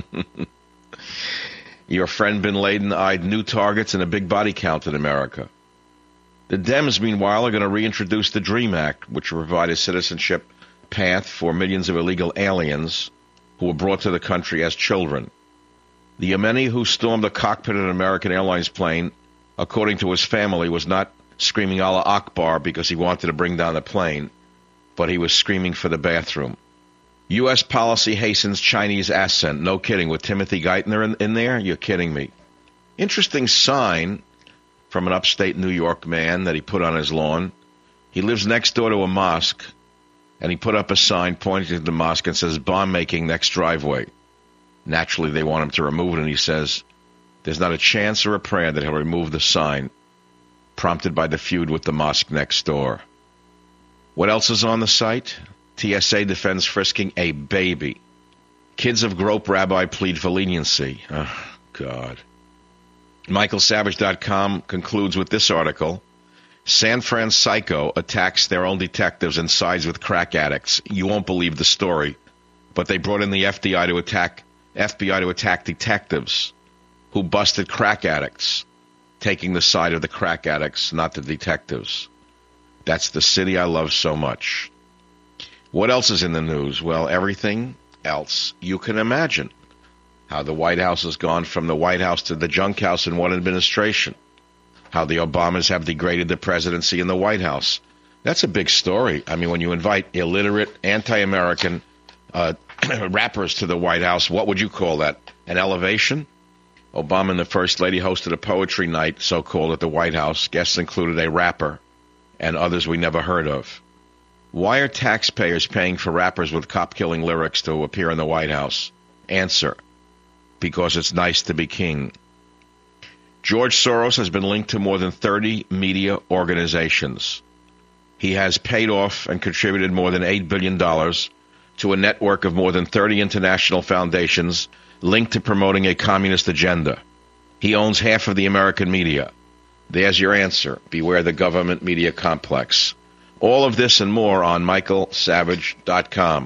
Your friend bin Laden eyed new targets and a big body count in America. The Dems, meanwhile, are going to reintroduce the DREAM Act, which will provide a citizenship path for millions of illegal aliens who were brought to the country as children. The Yemeni who stormed the cockpit of an American Airlines plane, according to his family, was not screaming Allah Akbar because he wanted to bring down the plane, but he was screaming for the bathroom. U.S. policy hastens Chinese ascent. No kidding. With Timothy Geithner in there? You're kidding me. Interesting sign from an upstate New York man that he put on his lawn. He lives next door to a mosque, and he put up a sign pointing to the mosque and says, bomb making next driveway. Naturally, they want him to remove it, and he says, there's not a chance or a prayer that he'll remove the sign, prompted by the feud with the mosque next door. What else is on the site? TSA defends frisking a baby. Kids of grope rabbi plead for leniency. Oh, God. MichaelSavage.com concludes with this article. San Francisco attacks their own detectives and sides with crack addicts. You won't believe the story, but they brought in the FBI to attack detectives who busted crack addicts, taking the side of the crack addicts, not the detectives. That's the city I love so much. What else is in the news? Well, everything else you can imagine. How the White House has gone from the White House to the junk house in one administration. How the Obamas have degraded the presidency in the White House. That's a big story. I mean, when you invite illiterate, anti-American rappers to the White House, what would you call that? An elevation? Obama and the First Lady hosted a poetry night, so-called, at the White House. Guests included a rapper and others we never heard of. Why are taxpayers paying for rappers with cop-killing lyrics to appear in the White House? Answer: because it's nice to be king. George Soros has been linked to more than 30 media organizations. He has paid off and contributed more than $8 billion to a network of more than 30 international foundations linked to promoting a communist agenda. He owns half of the American media. There's your answer. Beware the government media complex. All of this and more on michaelsavage.com.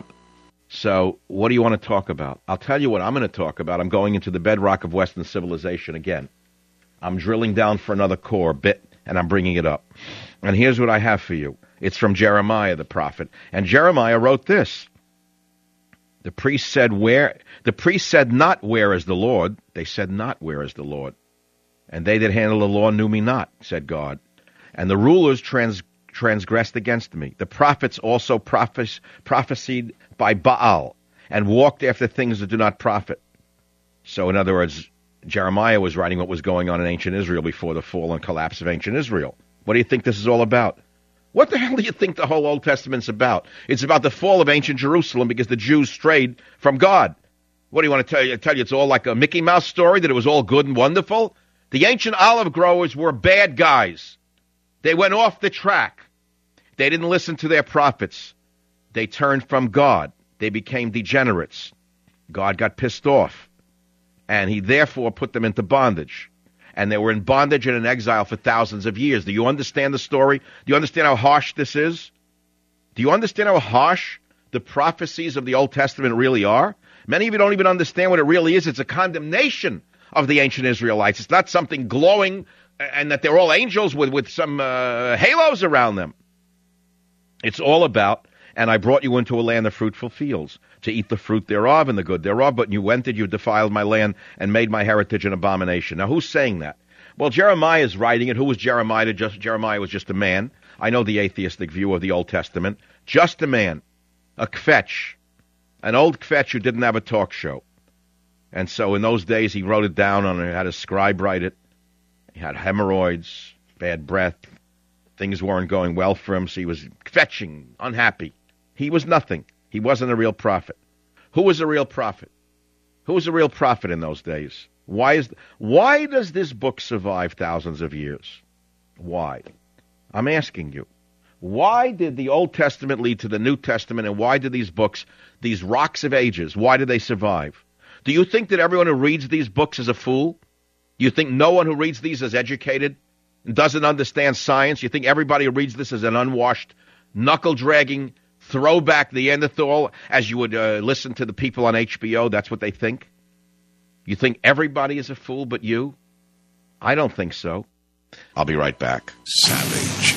So what do you want to talk about? I'll tell you what I'm going to talk about. I'm going into the bedrock of Western civilization again. I'm drilling down for another core bit, and I'm bringing it up. And here's what I have for you. It's from Jeremiah the prophet. And Jeremiah wrote this. The priest said, not, where is the Lord? They said not, where is the Lord? And they that handle the law knew me not, said God. And the rulers transgressed against me. The prophets also prophesied by Baal and walked after things that do not profit. So, in other words, Jeremiah was writing what was going on in ancient Israel before the fall and collapse of ancient Israel. What do you think this is all about? What the hell do you think the whole Old Testament's about? It's about the fall of ancient Jerusalem because the Jews strayed from God. What do you want to tell you? It's all like a Mickey Mouse story, that it was all good and wonderful? The ancient olive growers were bad guys. They went off the track. They didn't listen to their prophets. They turned from God. They became degenerates. God got pissed off, and he therefore put them into bondage. And they were in bondage and in exile for thousands of years. Do you understand the story? Do you understand how harsh this is? Do you understand how harsh the prophecies of the Old Testament really are? Many of you don't even understand what it really is. It's a condemnation of the ancient Israelites. It's not something glowing and that they're all angels with some halos around them. It's all about, and I brought you into a land of fruitful fields, to eat the fruit thereof and the good thereof, but you went and you defiled my land and made my heritage an abomination. Now, who's saying that? Well, Jeremiah is writing it. Who was Jeremiah? Jeremiah was just a man. I know the atheistic view of the Old Testament. Just a man. A kvetch. An old kvetch who didn't have a talk show. And so in those days, he wrote it down and had a scribe write it. He had hemorrhoids, bad breath. Things weren't going well for him, so he was kvetching, unhappy. He was nothing. He wasn't a real prophet. Who was a real prophet? Who was a real prophet in those days? Why does this book survive thousands of years? Why? I'm asking you. Why did the Old Testament lead to the New Testament, and why did these books, these rocks of ages, why did they survive? Do you think that everyone who reads these books is a fool? You think no one who reads these is educated and doesn't understand science? You think everybody who reads this is an unwashed, knuckle-dragging, throwback Neanderthal, as you would listen to the people on HBO? That's what they think? You think everybody is a fool but you? I don't think so. I'll be right back. Savage.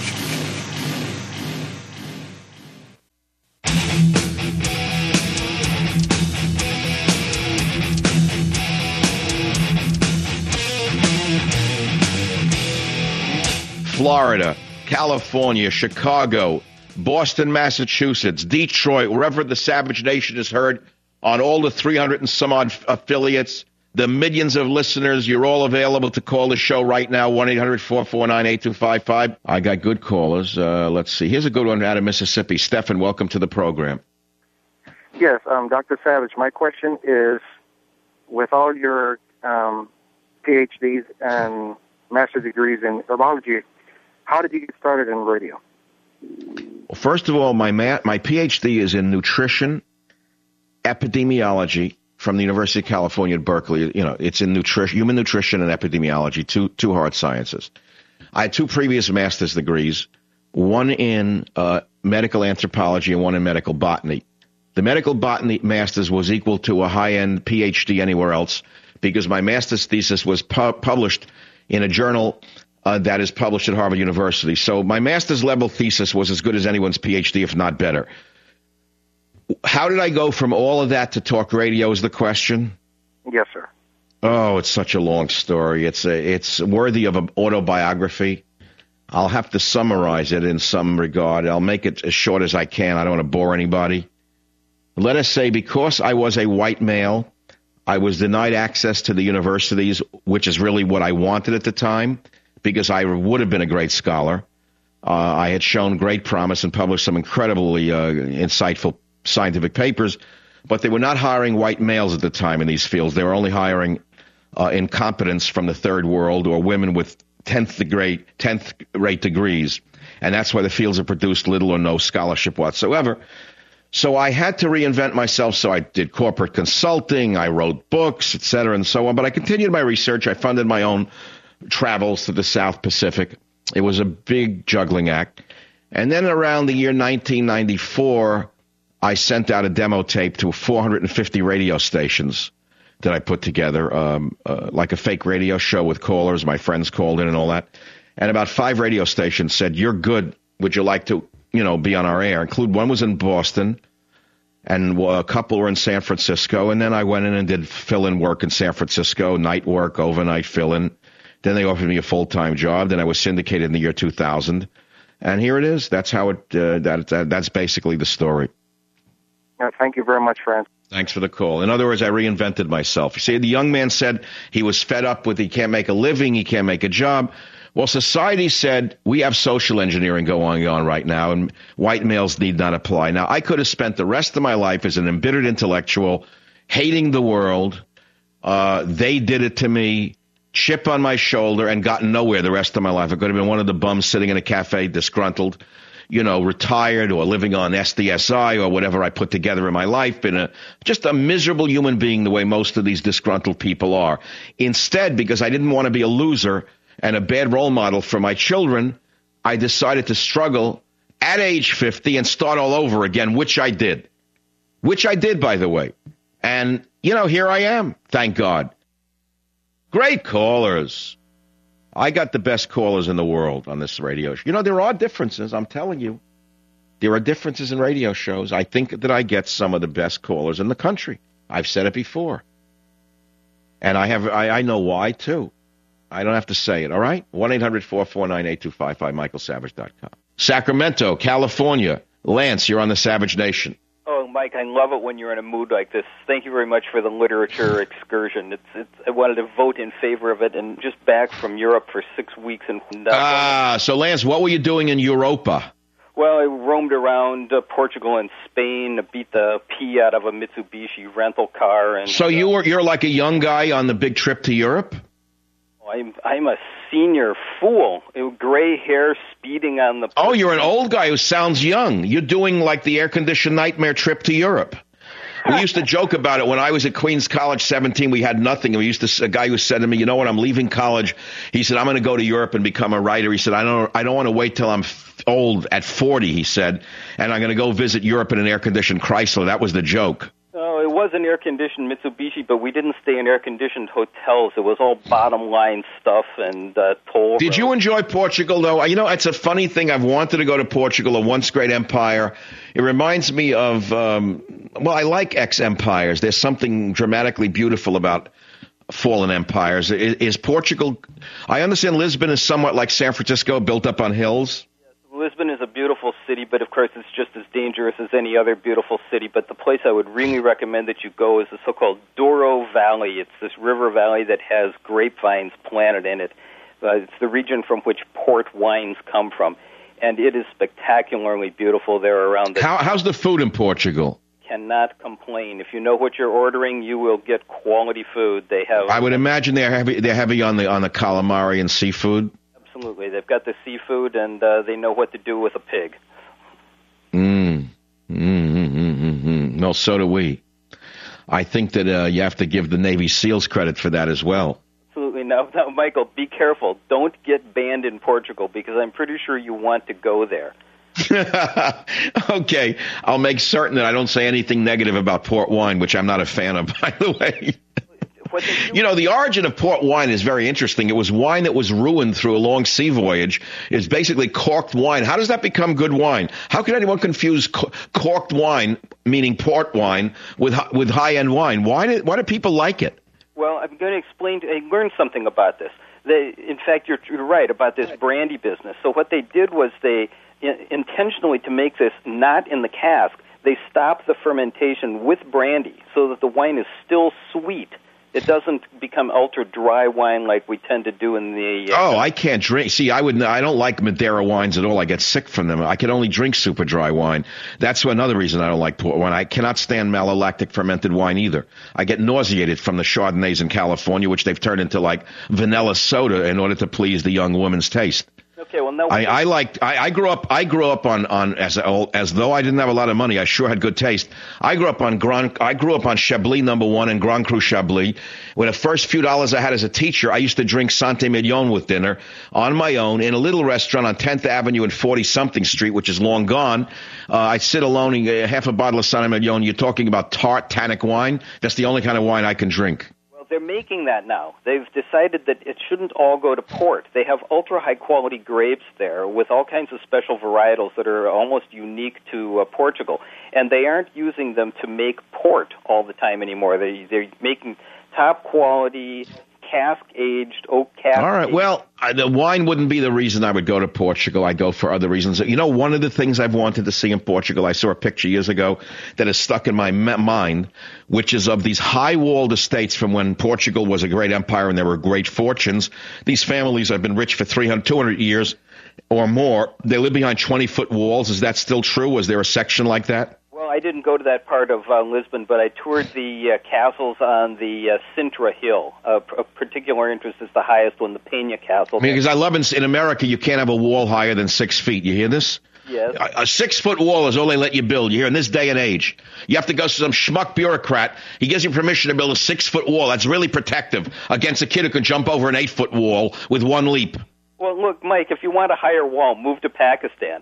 Florida, California, Chicago, Boston, Massachusetts, Detroit, wherever the Savage Nation is heard, on all the 300 and some odd affiliates, the millions of listeners, you're all available to call the show right now, 1-800-449-8255. I got good callers. Let's see. Here's a good one out of Mississippi. Stephan, welcome to the program. Yes, Dr. Savage, my question is, with all your PhDs and master's degrees in herbology, how did you get started in radio? Well, first of all, my PhD is in nutrition, epidemiology from the University of California at Berkeley. You know, it's in nutrition, human nutrition and epidemiology, two hard sciences. I had two previous master's degrees, one in medical anthropology and one in medical botany. The medical botany master's was equal to a high-end PhD anywhere else because my master's thesis was published in a journal that is published at Harvard University. So my master's level thesis was as good as anyone's PhD, if not better. How did I go from all of that to talk radio is the question? Yes, sir. Oh, it's such a long story. It's worthy of an autobiography. I'll have to summarize it in some regard. I'll make it as short as I can. I don't want to bore anybody. Let us say because I was a white male, I was denied access to the universities, which is really what I wanted at the time, because I would have been a great scholar. I had shown great promise and published some incredibly insightful scientific papers, but they were not hiring white males at the time in these fields. They were only hiring incompetents from the third world or women with 10th rate degrees, and that's why the fields have produced little or no scholarship whatsoever. So I had to reinvent myself, so I did corporate consulting, I wrote books, et cetera, and so on, but I continued my research. I funded my own travels to the South Pacific. It was a big juggling act. And then around the year 1994, I sent out a demo tape to 450 radio stations that I put together, like a fake radio show with callers. My friends called in and all that. And about 5 radio stations said, "You're good. Would you like to, be on our air?" One was in Boston, and a couple were in San Francisco. And then I went in and did fill-in work in San Francisco, night work, overnight fill-in. Then they offered me a full-time job. Then I was syndicated in the year 2000. And here it is. That's how it. That's basically the story. Thank you very much, Frank. Thanks for the call. In other words, I reinvented myself. You see, the young man said he was fed up with he can't make a living, he can't make a job. Well, society said we have social engineering going on right now, and white males need not apply. Now, I could have spent the rest of my life as an embittered intellectual, hating the world. They did it to me, chip on my shoulder, and gotten nowhere the rest of my life. I could have been one of the bums sitting in a cafe, disgruntled, retired or living on SDSI or whatever I put together in my life, been just a miserable human being the way most of these disgruntled people are. Instead, because I didn't want to be a loser and a bad role model for my children, I decided to struggle at age 50 and start all over again, which I did. By the way. And, here I am, thank God. Great callers. I got the best callers in the world on this radio show. There are differences, I'm telling you. There are differences in radio shows. I think that I get some of the best callers in the country. I've said it before. And I know why, too. I don't have to say it, all right? 1-800-449-8255, michaelsavage.com. Sacramento, California. Lance, you're on the Savage Nation. Oh, Mike, I love it when you're in a mood like this. Thank you very much for the literature excursion. I wanted to vote in favor of it, and just back from Europe for 6 weeks. So Lance, what were you doing in Europa? Well, I roamed around Portugal and Spain, beat the pee out of a Mitsubishi rental car. And so you're like a young guy on the big trip to Europe? I'm a senior fool. Gray hair, speeding on the... Oh, you're an old guy who sounds young. You're doing like the air-conditioned nightmare trip to Europe. We used to joke about it when I was at Queens College, 17. We had nothing. A guy who said to me, I'm leaving college. He said, I'm going to go to Europe and become a writer. He said, I don't want to wait till I'm old at 40, he said, and I'm going to go visit Europe in an air-conditioned Chrysler. That was the joke. Oh, it was an air-conditioned Mitsubishi, but we didn't stay in air-conditioned hotels. It was all bottom-line stuff and toll. Did you enjoy Portugal, though? It's a funny thing. I've wanted to go to Portugal, a once great empire. It reminds me of, I like ex-empires. There's something dramatically beautiful about fallen empires. Is Portugal, I understand Lisbon is somewhat like San Francisco, built up on hills. Lisbon is a beautiful city, but of course it's just as dangerous as any other beautiful city. But the place I would really recommend that you go is the so-called Douro Valley. It's this river valley that has grapevines planted in it. It's the region from which port wines come from, and it is spectacularly beautiful there around the... How's the food in Portugal? Cannot complain. If you know what you're ordering, you will get quality food. They have... I would imagine they're heavy on the calamari and seafood. Absolutely. They've got the seafood, and they know what to do with a pig. Well, so do we. I think that you have to give the Navy SEALs credit for that as well. Absolutely. Now, Michael, be careful. Don't get banned in Portugal, because I'm pretty sure you want to go there. Okay. I'll make certain that I don't say anything negative about port wine, which I'm not a fan of, by the way. The origin of port wine is very interesting. It was wine that was ruined through a long sea voyage. It's basically corked wine. How does that become good wine? How can anyone confuse corked wine, meaning port wine, with high-end wine? Why do people like it? Well, I'm going to explain. I learned something about this. In fact, you're right about this brandy business. So what they did was they intentionally, to make this not in the cask, they stopped the fermentation with brandy so that the wine is still sweet. It doesn't become ultra dry wine like we tend to do in the... I can't drink. See, I don't like Madeira wines at all. I get sick from them. I can only drink super dry wine. That's another reason I don't like port wine. I cannot stand malolactic fermented wine either. I get nauseated from the Chardonnays in California, which they've turned into like vanilla soda in order to please the young woman's taste. Okay, well, no. I grew up on as though I didn't have a lot of money. I sure had good taste. I grew up on Chablis #1 and Grand Cru Chablis. With the first few dollars I had as a teacher, I used to drink Santé Million with dinner on my own in a little restaurant on 10th Avenue and 40-something Street, which is long gone. I'd sit alone and half a bottle of Santé Million. You're talking about tart, tannic wine. That's the only kind of wine I can drink. They're making that now. They've decided that it shouldn't all go to port. They have ultra-high-quality grapes there with all kinds of special varietals that are almost unique to Portugal. And they aren't using them to make port all the time anymore. They're making top-quality cask-aged, oak cask. All right. Well, the wine wouldn't be the reason I would go to Portugal. I'd go for other reasons. You know, one of the things I've wanted to see in Portugal, I saw a picture years ago that is stuck in my mind, which is of these high-walled estates from when Portugal was a great empire and there were great fortunes. These families have been rich for 300, 200 years or more. They live behind 20-foot walls. Is that still true? Was there a section like that? Well, I didn't go to that part of Lisbon, but I toured the castles on the Sintra Hill. Of particular interest is the highest one, the Peña Castle. I mean, because I love in America, you can't have a wall higher than 6 feet. You hear this? Yes. A 6-foot wall is all they let you build. You hear, in this day and age. You have to go to some schmuck bureaucrat. He gives you permission to build a 6-foot wall. That's really protective against a kid who can jump over an 8-foot wall with one leap. Well, look, Mike, if you want a higher wall, move to Pakistan.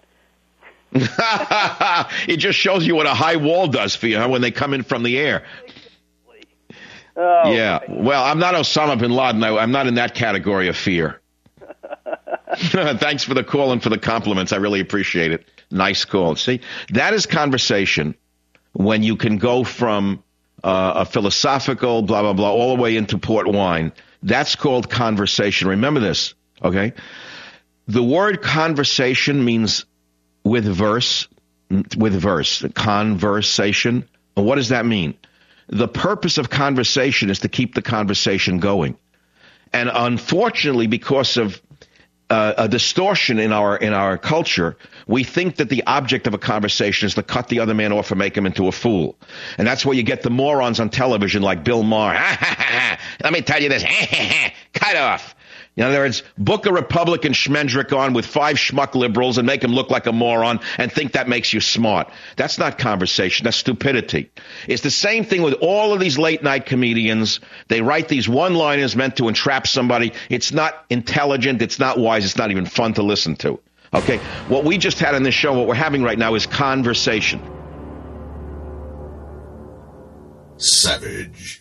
It just shows you what a high wall does for you, huh, when they come in from the air. Oh, yeah. Well, I'm not Osama bin Laden. I'm not in that category of fear. Thanks for the call and for the compliments. I really appreciate it. Nice call. See, that is conversation when you can go from a philosophical blah, blah, blah, all the way into port wine. That's called conversation. Remember this, okay? The word conversation means with verse, conversation. And what does that mean? The purpose of conversation is to keep the conversation going. And unfortunately, because of a distortion in our culture, we think that the object of a conversation is to cut the other man off or make him into a fool. And that's where you get the morons on television like Bill Maher. Let me tell you this. Cut off. In other words, book a Republican Schmendrick on with 5 schmuck liberals and make him look like a moron and think that makes you smart. That's not conversation. That's stupidity. It's the same thing with all of these late-night comedians. They write these one-liners meant to entrap somebody. It's not intelligent. It's not wise. It's not even fun to listen to. Okay? What we just had on this show, what we're having right now is conversation. Savage.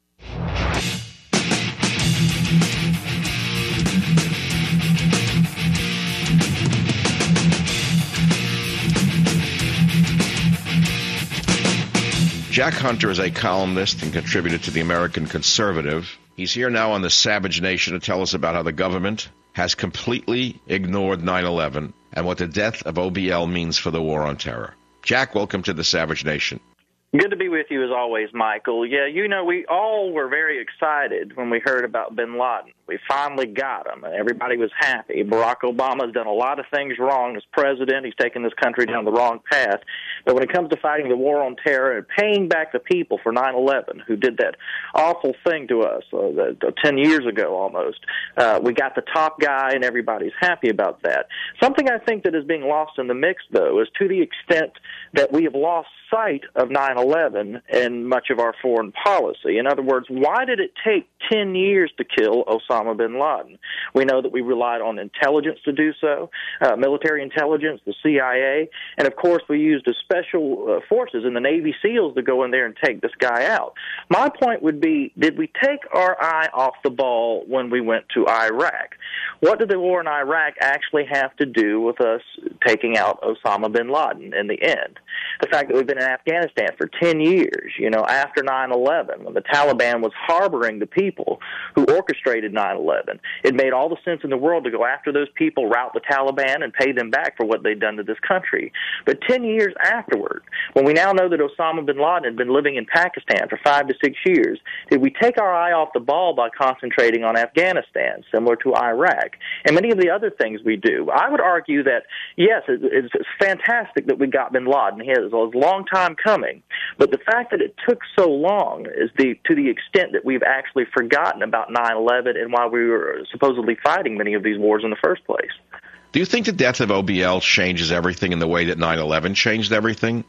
Jack Hunter is a columnist and contributor to the American Conservative. He's here now on the Savage Nation to tell us about how the government has completely ignored 9/11 and what the death of OBL means for the war on terror. Jack, welcome to the Savage Nation. Good to be with you as always, Michael. Yeah, you know, we all were very excited when we heard about bin Laden. We finally got him, and everybody was happy. Barack Obama's done a lot of things wrong as president. He's taken this country down the wrong path. But when it comes to fighting the war on terror and paying back the people for 9/11, who did that awful thing to us 10 years ago almost, we got the top guy, and everybody's happy about that. Something I think that is being lost in the mix, though, is to the extent that we have lost sight of 9/11 in much of our foreign policy. In other words, why did it take 10 years to kill Osama bin Laden? We know that we relied on intelligence to do so, military intelligence, the CIA, and of course we used the special forces and the Navy SEALs to go in there and take this guy out. My point would be, did we take our eye off the ball when we went to Iraq? What did the war in Iraq actually have to do with us taking out Osama bin Laden in the end? The fact that we've been in Afghanistan for 10 years, you know, after 9/11, when the Taliban was harboring the people who orchestrated 9/11, it made all the sense in the world to go after those people, rout the Taliban, and pay them back for what they'd done to this country. But 10 years afterward, when we now know that Osama bin Laden had been living in Pakistan for 5 to 6 years, did we take our eye off the ball by concentrating on Afghanistan, similar to Iraq, and many of the other things we do? I would argue that, yes, it's fantastic that we got bin Laden. It was a long time coming, but the fact that it took so long is to the extent that we've actually forgotten about 9/11 and why we were supposedly fighting many of these wars in the first place. Do you think the death of OBL changes everything in the way that 9/11 changed everything?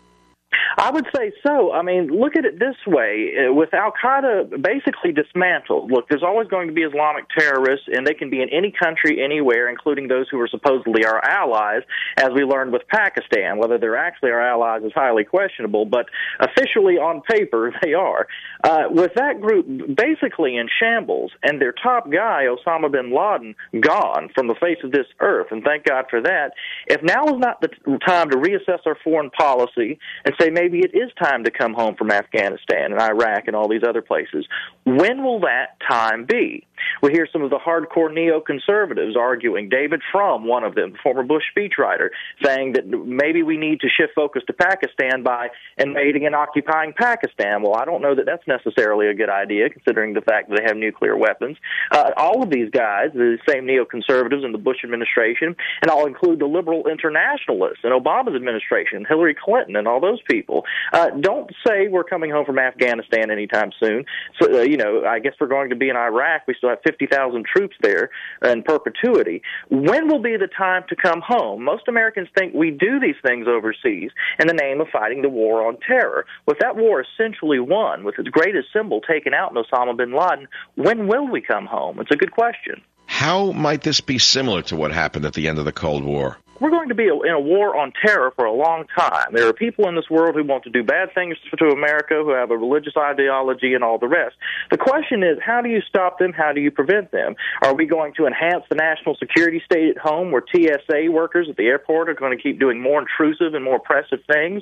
I would say so. I mean, look at it this way. With Al-Qaeda basically dismantled, look, there's always going to be Islamic terrorists, and they can be in any country, anywhere, including those who are supposedly our allies, as we learned with Pakistan. Whether they're actually our allies is highly questionable, but officially on paper, they are. With that group basically in shambles, and their top guy, Osama bin Laden, gone from the face of this earth, and thank God for that, if now is not the time to reassess our foreign policy and say maybe it is time to come home from Afghanistan and Iraq and all these other places, when will that time be? We hear some of the hardcore neoconservatives arguing, David Frum, one of them, former Bush speechwriter, saying that maybe we need to shift focus to Pakistan by invading and occupying Pakistan. Well, I don't know that that's necessarily a good idea, considering the fact that they have nuclear weapons. All of these guys, the same neoconservatives in the Bush administration, and I'll include the liberal internationalists in Obama's administration, Hillary Clinton, and all those people, don't say we're coming home from Afghanistan anytime soon. So, I guess we're going to be in Iraq. We still have 50,000 troops there in perpetuity. When will be the time to come home? Most Americans think we do these things overseas in the name of fighting the war on terror. With that war essentially won, with its greatest symbol taken out in Osama bin Laden, when will we come home? It's a good question. How might this be similar to what happened at the end of the Cold War? We're going to be in a war on terror for a long time. There are people in this world who want to do bad things to America, who have a religious ideology and all the rest. The question is, how do you stop them? How do you prevent them? Are we going to enhance the national security state at home, where TSA workers at the airport are going to keep doing more intrusive and more oppressive things?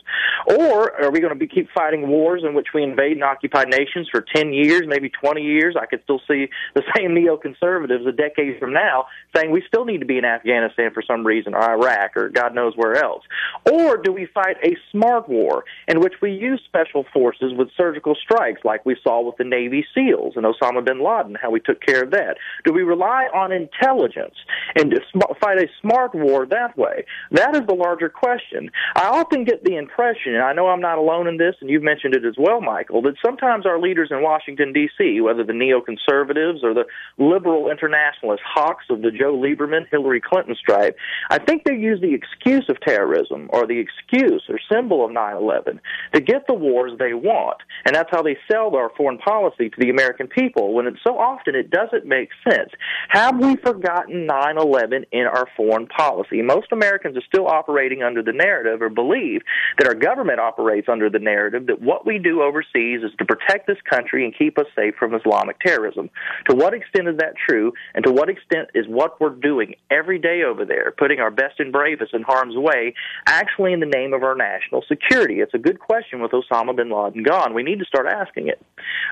Or are we going to keep fighting wars in which we invade and occupy nations for 10 years, maybe 20 years? I could still see the same neoconservatives a decade from now saying we still need to be in Afghanistan for some reason, or Iraq, or God knows where else. Or do we fight a smart war in which we use special forces with surgical strikes like we saw with the Navy SEALs and Osama bin Laden, how we took care of that? Do we rely on intelligence and fight a smart war that way? That is the larger question. I often get the impression, and I know I'm not alone in this, and you've mentioned it as well, Michael, that sometimes our leaders in Washington, D.C., whether the neoconservatives or the liberal internationalist hawks of the Joe Lieberman, Hillary Clinton stripe, I think they use the excuse of terrorism or the excuse or symbol of 9/11 to get the wars they want. And that's how they sell our foreign policy to the American people, when so often it doesn't make sense. Have we forgotten 9/11 in our foreign policy? Most Americans are still operating under the narrative, or believe that our government operates under the narrative, that what we do overseas is to protect this country and keep us safe from Islamic terrorism. To what extent is that true, and to what extent is what we're doing every day over there, putting our best and bravest in harm's way, actually in the name of our national security? It's a good question with Osama bin Laden gone. We need to start asking it.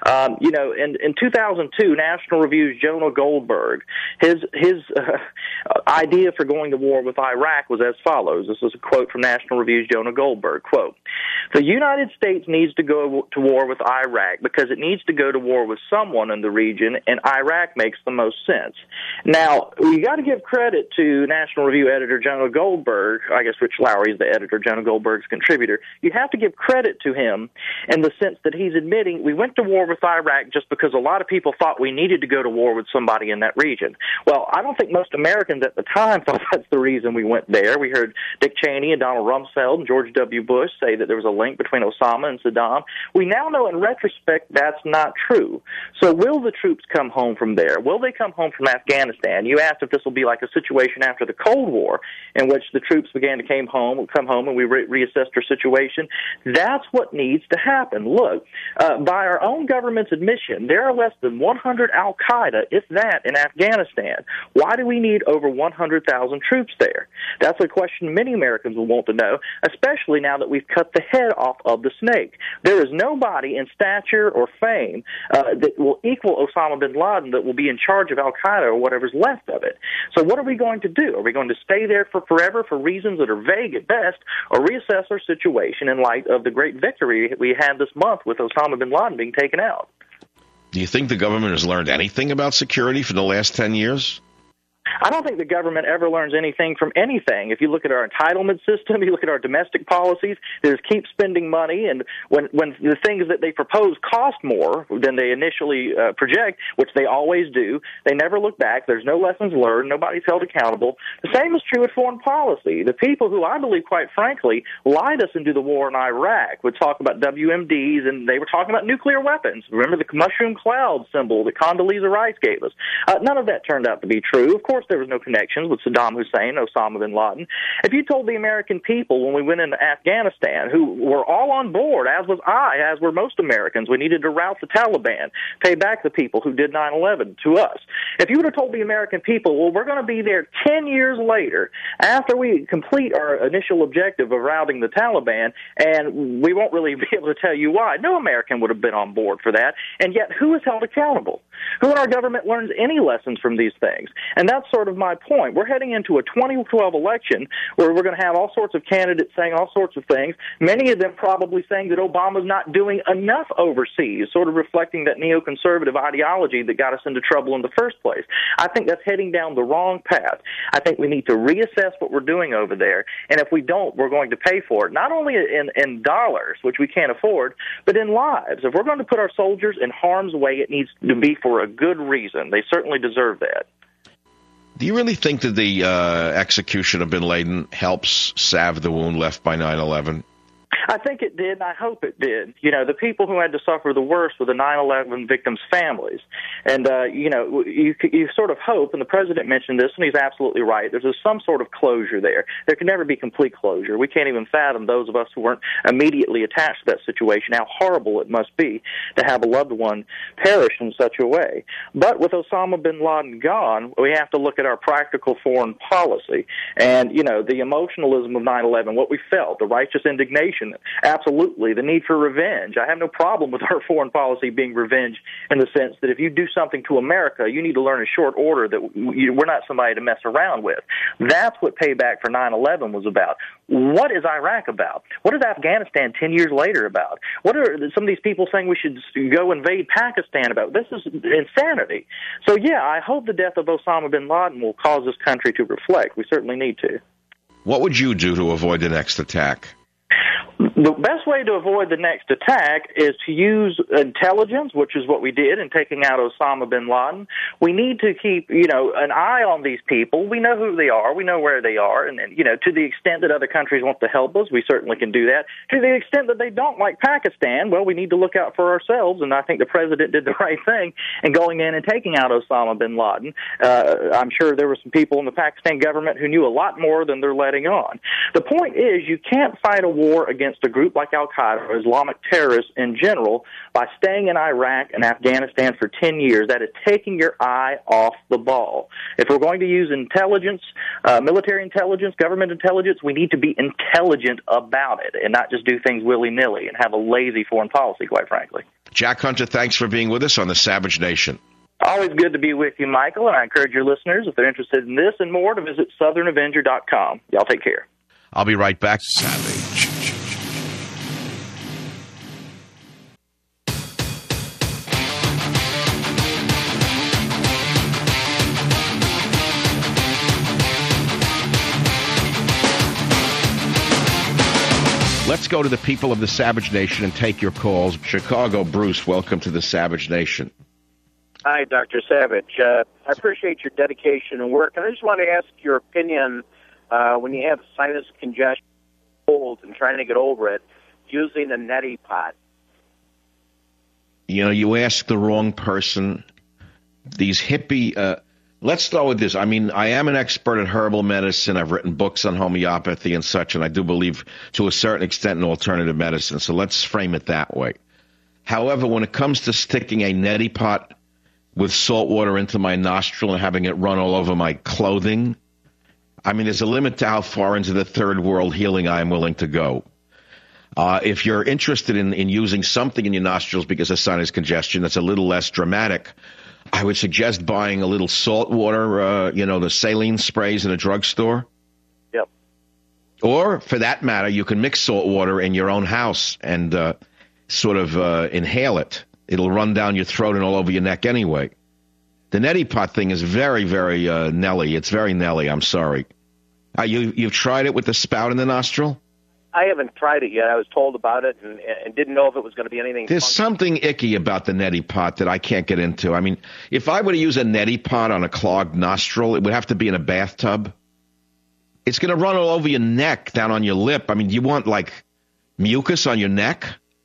In 2002, National Review's Jonah Goldberg, his idea for going to war with Iraq was as follows. This is a quote from National Review's Jonah Goldberg, quote, "The United States needs to go to war with Iraq because it needs to go to war with someone in the region, and Iraq makes the most sense." Now, we got to give credit to National Review editor Jonah Goldberg. I guess Rich Lowry is the editor, Jonah Goldberg's contributor. You have to give credit to him in the sense that he's admitting we went to war with Iraq just because a lot of people thought we needed to go to war with somebody in that region. Well, I don't think most Americans at the time thought that's the reason we went there. We heard Dick Cheney and Donald Rumsfeld and George W. Bush say that there was a link between Osama and Saddam. We now know in retrospect that's not true. So will the troops come home from there? Will they come home from Afghanistan? You asked if this will be like a situation after the Cold War in which the troops began to come home and we reassessed our situation. That's what needs to happen. Look, by our own government's admission, there are less than 100 al-Qaeda, if that, in Afghanistan. Why do we need over 100,000 troops there? That's a question many Americans will want to know, especially now that we've cut the head off of the snake. There is nobody in stature or fame that will equal Osama bin Laden that will be in charge of al-Qaeda or whatever's left of it. So what are we going to do? Are we going to stay there for forever for reasons that are vague at best, or reassess our situation in light of the great victory we had this month with Osama bin Laden being taken out? Do you think the government has learned anything about security for the last 10 years? I don't think the government ever learns anything from anything. If you look at our entitlement system, you look at our domestic policies, they just keep spending money, and when the things that they propose cost more than they initially project, which they always do, they never look back. There's no lessons learned. Nobody's held accountable. The same is true with foreign policy. The people who, I believe, quite frankly, lied us into the war in Iraq would talk about WMDs, and they were talking about nuclear weapons. Remember the mushroom cloud symbol that Condoleezza Rice gave us? None of that turned out to be true. Of course, there was no connections with Saddam Hussein, Osama bin Laden. If you told the American people when we went into Afghanistan, who were all on board, as was I, as were most Americans, we needed to rout the Taliban, pay back the people who did 9/11 to us. If you would have told the American people, well, we're going to be there 10 years later after we complete our initial objective of routing the Taliban, and we won't really be able to tell you why, no American would have been on board for that. And yet, who is held accountable? Who in our government learns any lessons from these things? And that's sort of my point. We're heading into a 2012 election where we're going to have all sorts of candidates saying all sorts of things, many of them probably saying that Obama's not doing enough overseas, sort of reflecting that neoconservative ideology that got us into trouble in the first place. I think that's heading down the wrong path. I think we need to reassess what we're doing over there, and if we don't, we're going to pay for it, not only in dollars, which we can't afford, but in lives. If we're going to put our soldiers in harm's way, it needs to be for a good reason. They certainly deserve that. Do you really think that the execution of bin Laden helps salve the wound left by 9/11? I think it did, and I hope it did. You know, the people who had to suffer the worst were the 9/11 victims' families. And, you know, you sort of hope, and the president mentioned this, and he's absolutely right, there's some sort of closure there. There can never be complete closure. We can't even fathom, those of us who weren't immediately attached to that situation, how horrible it must be to have a loved one perish in such a way. But with Osama bin Laden gone, we have to look at our practical foreign policy. And, you know, the emotionalism of 9/11, what we felt, the righteous indignation, absolutely, the need for revenge. I have no problem with our foreign policy being revenge in the sense that if you do something to America, you need to learn in short order that we're not somebody to mess around with. That's what payback for 9/11 was about. What is Iraq about? What is Afghanistan 10 years later about? What are some of these people saying we should go invade Pakistan about? This is insanity. So, yeah, I hope the death of Osama bin Laden will cause this country to reflect. We certainly need to. What would you do to avoid the next attack? The best way to avoid the next attack is to use intelligence, which is what we did in taking out Osama bin Laden. We need to keep, you know, an eye on these people. We know who they are. We know where they are. And you know, to the extent that other countries want to help us, we certainly can do that. To the extent that they don't like Pakistan, well, we need to look out for ourselves. And I think the president did the right thing in going in and taking out Osama bin Laden. I'm sure there were some people in the Pakistan government who knew a lot more than they're letting on. The point is, you can't fight a war against a group like Al-Qaeda or Islamic terrorists in general by staying in Iraq and Afghanistan for 10 years. That is taking your eye off the ball. If we're going to use intelligence, military intelligence, government intelligence, we need to be intelligent about it and not just do things willy-nilly and have a lazy foreign policy, quite frankly. Jack Hunter, thanks for being with us on the Savage Nation. Always good to be with you, Michael, and I encourage your listeners, if they're interested in this and more, to visit SouthernAvenger.com. Y'all take care. I'll be right back. Savage. Let's go to the people of the Savage Nation and take your calls. Chicago, Bruce, welcome to the Savage Nation. Hi, Dr. Savage. I appreciate your dedication and work, and I just want to ask your opinion when you have sinus congestion, cold, and trying to get over it, using a neti pot. You know, you ask the wrong person. These hippie... let's start with this. I mean, I am an expert in herbal medicine. I've written books on homeopathy and such, and I do believe to a certain extent in alternative medicine. So let's frame it that way. However, when it comes to sticking a neti pot with salt water into my nostril and having it run all over my clothing, I mean, there's a limit to how far into the third world healing I am willing to go. If you're interested in using something in your nostrils because of sinus congestion that's a little less dramatic, I would suggest buying a little salt water, the saline sprays in a drugstore. Yep. Or, for that matter, you can mix salt water in your own house and inhale it. It'll run down your throat and all over your neck anyway. The neti pot thing is very, very Nelly. It's very Nelly, I'm sorry. You've tried it with the spout in the nostril? I haven't tried it yet. I was told about it and didn't know if it was going to be anything. There's something icky about the neti pot that I can't get into. I mean, if I were to use a neti pot on a clogged nostril, it would have to be in a bathtub. It's going to run all over your neck, down on your lip. I mean, you want, like, mucus on your neck?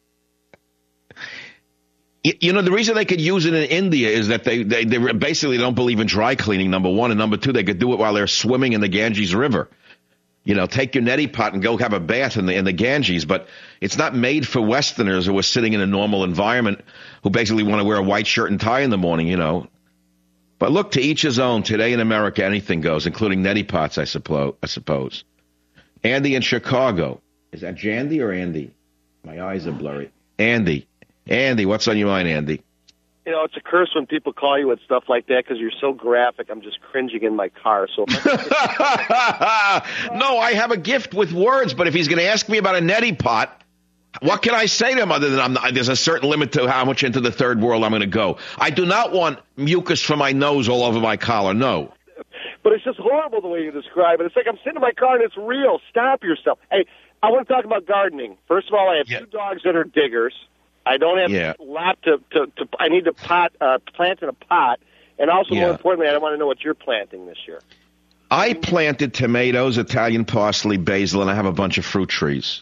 You know, the reason they could use it in India is that they basically don't believe in dry cleaning, number one. And number two, they could do it while they're swimming in the Ganges River. You know, take your neti pot and go have a bath in the Ganges. But it's not made for Westerners who are sitting in a normal environment who basically want to wear a white shirt and tie in the morning, you know. But look, to each his own. Today in America, anything goes, including neti pots, I suppose. Andy in Chicago. Is that Jandy or Andy? My eyes are blurry. Andy, what's on your mind, Andy? You know, it's a curse when people call you with stuff like that because you're so graphic. I'm just cringing in my car. So, No, I have a gift with words, but if he's going to ask me about a neti pot, what can I say to him other than there's a certain limit to how much into the third world I'm going to go? I do not want mucus from my nose all over my collar, no. But it's just horrible the way you describe it. It's like I'm sitting in my car and it's real. Stop yourself. Hey, I want to talk about gardening. First of all, I have 2 dogs that are diggers. I don't have a lot to I need to plant in a pot. And also, more importantly, I want to know what you're planting this year. I planted tomatoes, Italian parsley, basil, and I have a bunch of fruit trees.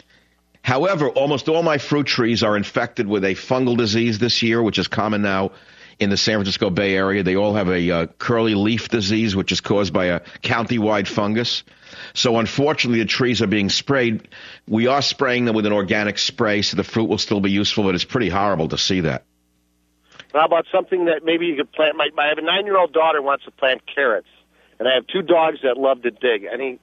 However, almost all my fruit trees are infected with a fungal disease this year, which is common now in the San Francisco Bay Area. They all have a curly leaf disease, which is caused by a county-wide fungus. So unfortunately, the trees are being sprayed. We are spraying them with an organic spray, so the fruit will still be useful, but it's pretty horrible to see that. How about something that maybe you could plant? I have a 9-year-old daughter who wants to plant carrots, and I have 2 dogs that love to dig. Any?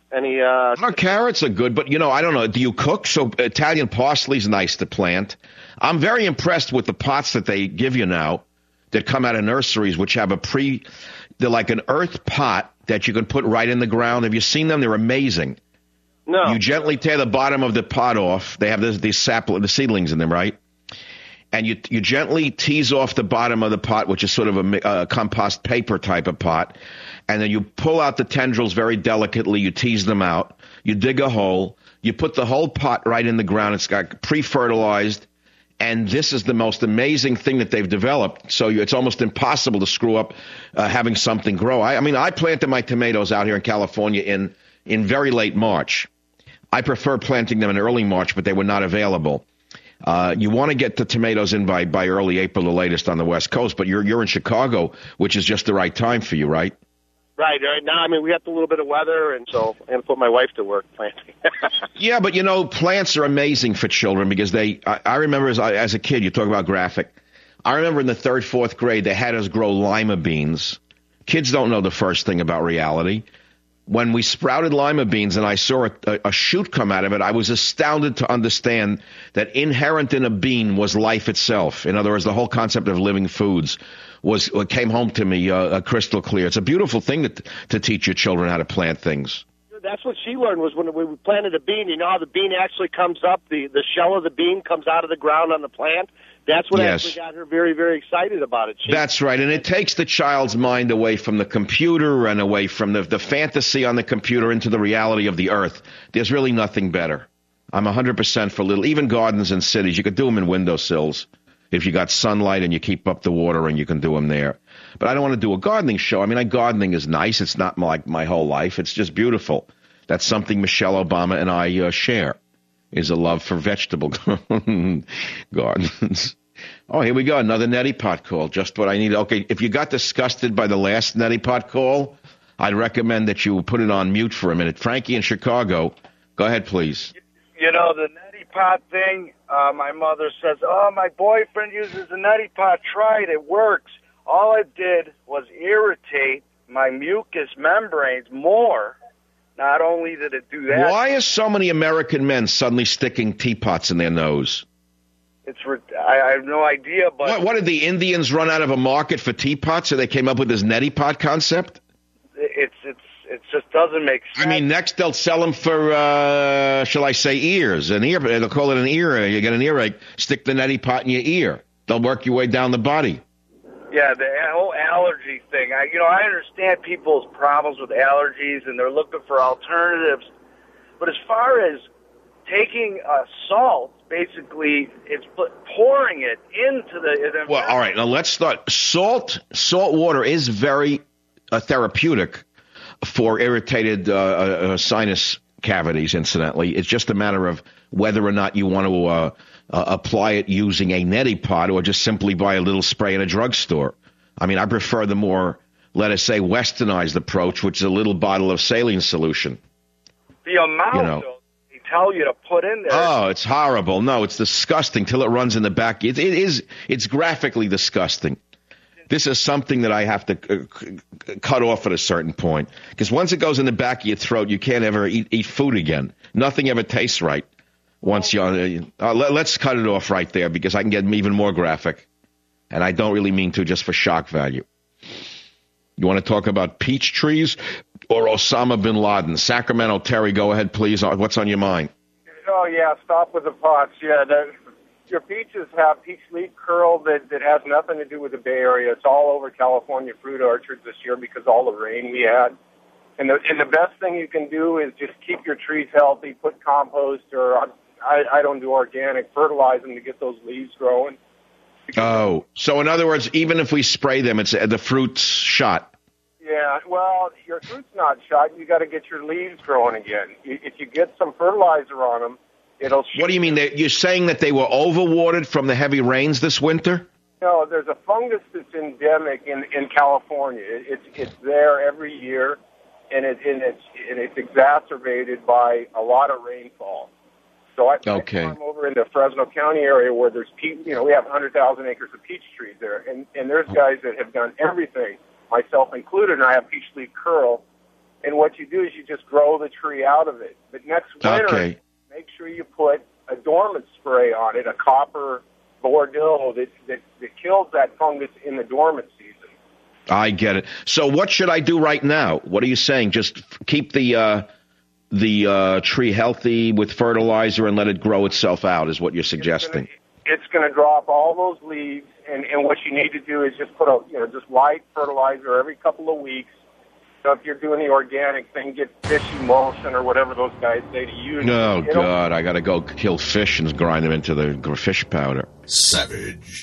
Carrots are good, but, I don't know. Do you cook? So Italian parsley is nice to plant. I'm very impressed with the pots that they give you now that come out of nurseries, which have they're like an earth pot that you can put right in the ground. Have you seen them? They're amazing. No. You gently tear the bottom of the pot off. They have the seedlings in them, right? And you gently tease off the bottom of the pot, which is sort of a compost paper type of pot. And then you pull out the tendrils very delicately. You tease them out. You dig a hole. You put the whole pot right in the ground. It's got pre-fertilized. And this is the most amazing thing that they've developed. So it's almost impossible to screw up having something grow. I planted my tomatoes out here in California in very late March. I prefer planting them in early March, but they were not available. You want to get the tomatoes in by early April, the latest on the West Coast, but you're in Chicago, which is just the right time for you, right? Right now, we got a little bit of weather, and so I'm going to put my wife to work planting. Yeah, but plants are amazing for children because I remember as a kid, you talk about graphic. I remember in the 3rd, 4th grade, they had us grow lima beans. Kids don't know the first thing about reality. When we sprouted lima beans and I saw a shoot come out of it, I was astounded to understand that inherent in a bean was life itself. In other words, the whole concept of living foods came home to me crystal clear. It's a beautiful thing to teach your children how to plant things. That's what she learned was when we planted a bean. You know how the bean actually comes up, the shell of the bean comes out of the ground on the plant? That's what actually got her very, very excited about it. That's right, and it takes the child's mind away from the computer and away from the fantasy on the computer into the reality of the earth. There's really nothing better. I'm 100% for even gardens in cities. You could do them in windowsills. If you got sunlight and you keep up the water and you can do them there. But I don't want to do a gardening show. Gardening is nice. It's not like my whole life. It's just beautiful. That's something Michelle Obama and I share, is a love for vegetable gardens. Oh, here we go. Another neti pot call. Just what I need. Okay, if you got disgusted by the last neti pot call, I'd recommend that you put it on mute for a minute. Frankie in Chicago, go ahead, please. The neti pot thing, my mother says, my boyfriend uses a neti pot. Try it. It works. All it did was irritate my mucous membranes more. Not only did it do that. Why are so many American men suddenly sticking teapots in their nose? I have no idea. But what did the Indians run out of a market for teapots, so they came up with this neti pot concept? It just doesn't make sense. Next they'll sell them for, shall I say, ears. They'll call it an ear. You get an earache, stick the neti pot in your ear. They'll work your way down the body. Yeah, the whole allergy thing. I understand people's problems with allergies, and they're looking for alternatives. But as far as taking salt, basically, it's pouring it into the. Well, all right. Now let's start. Salt water is very therapeutic for irritated sinus cavities. Incidentally, it's just a matter of whether or not you want to apply it using a neti pot or just simply buy a little spray in a drugstore. I prefer the more, let us say, westernized approach, which is a little bottle of saline solution. The amount they tell you to put in there. Oh, it's horrible. No, it's disgusting till it runs in the back. It's graphically disgusting. This is something that I have to cut off at a certain point. Because once it goes in the back of your throat, you can't ever eat food again. Nothing ever tastes right. Once let's cut it off right there because I can get even more graphic. And I don't really mean to just for shock value. You want to talk about peach trees or Osama bin Laden? Sacramento, Terry, go ahead, please. What's on your mind? Oh, yeah, stop with the pots. Yeah, your peaches have peach leaf curl that has nothing to do with the Bay Area. It's all over California fruit orchards this year because all the rain we had. And the best thing you can do is just keep your trees healthy, put compost, or I don't do organic, fertilize them to get those leaves growing. Oh, so in other words, even if we spray them, it's the fruit's shot. Yeah, well, your fruit's not shot. You got to get your leaves growing again. If you get some fertilizer on them, it'll. What do you mean? You're saying that they were overwatered from the heavy rains this winter? No, there's a fungus that's endemic in California. It's there every year, and it's exacerbated by a lot of rainfall. So I'm over in the Fresno County area where there's we have 100,000 acres of peach trees there, and there's guys that have done everything, myself included, and I have peach leaf curl. And what you do is you just grow the tree out of it. But next winter, make sure you put a dormant spray on it, a copper Bordeaux that kills that fungus in the dormant season. I get it. So what should I do right now? What are you saying? Just keep the tree healthy with fertilizer and let it grow itself out is what you're suggesting. It's going to drop all those leaves, and what you need to do is just put just light fertilizer every couple of weeks. So if you're doing the organic thing, get fish emulsion or whatever those guys say to use. Oh, God, I got to go kill fish and grind them into the fish powder. Savage.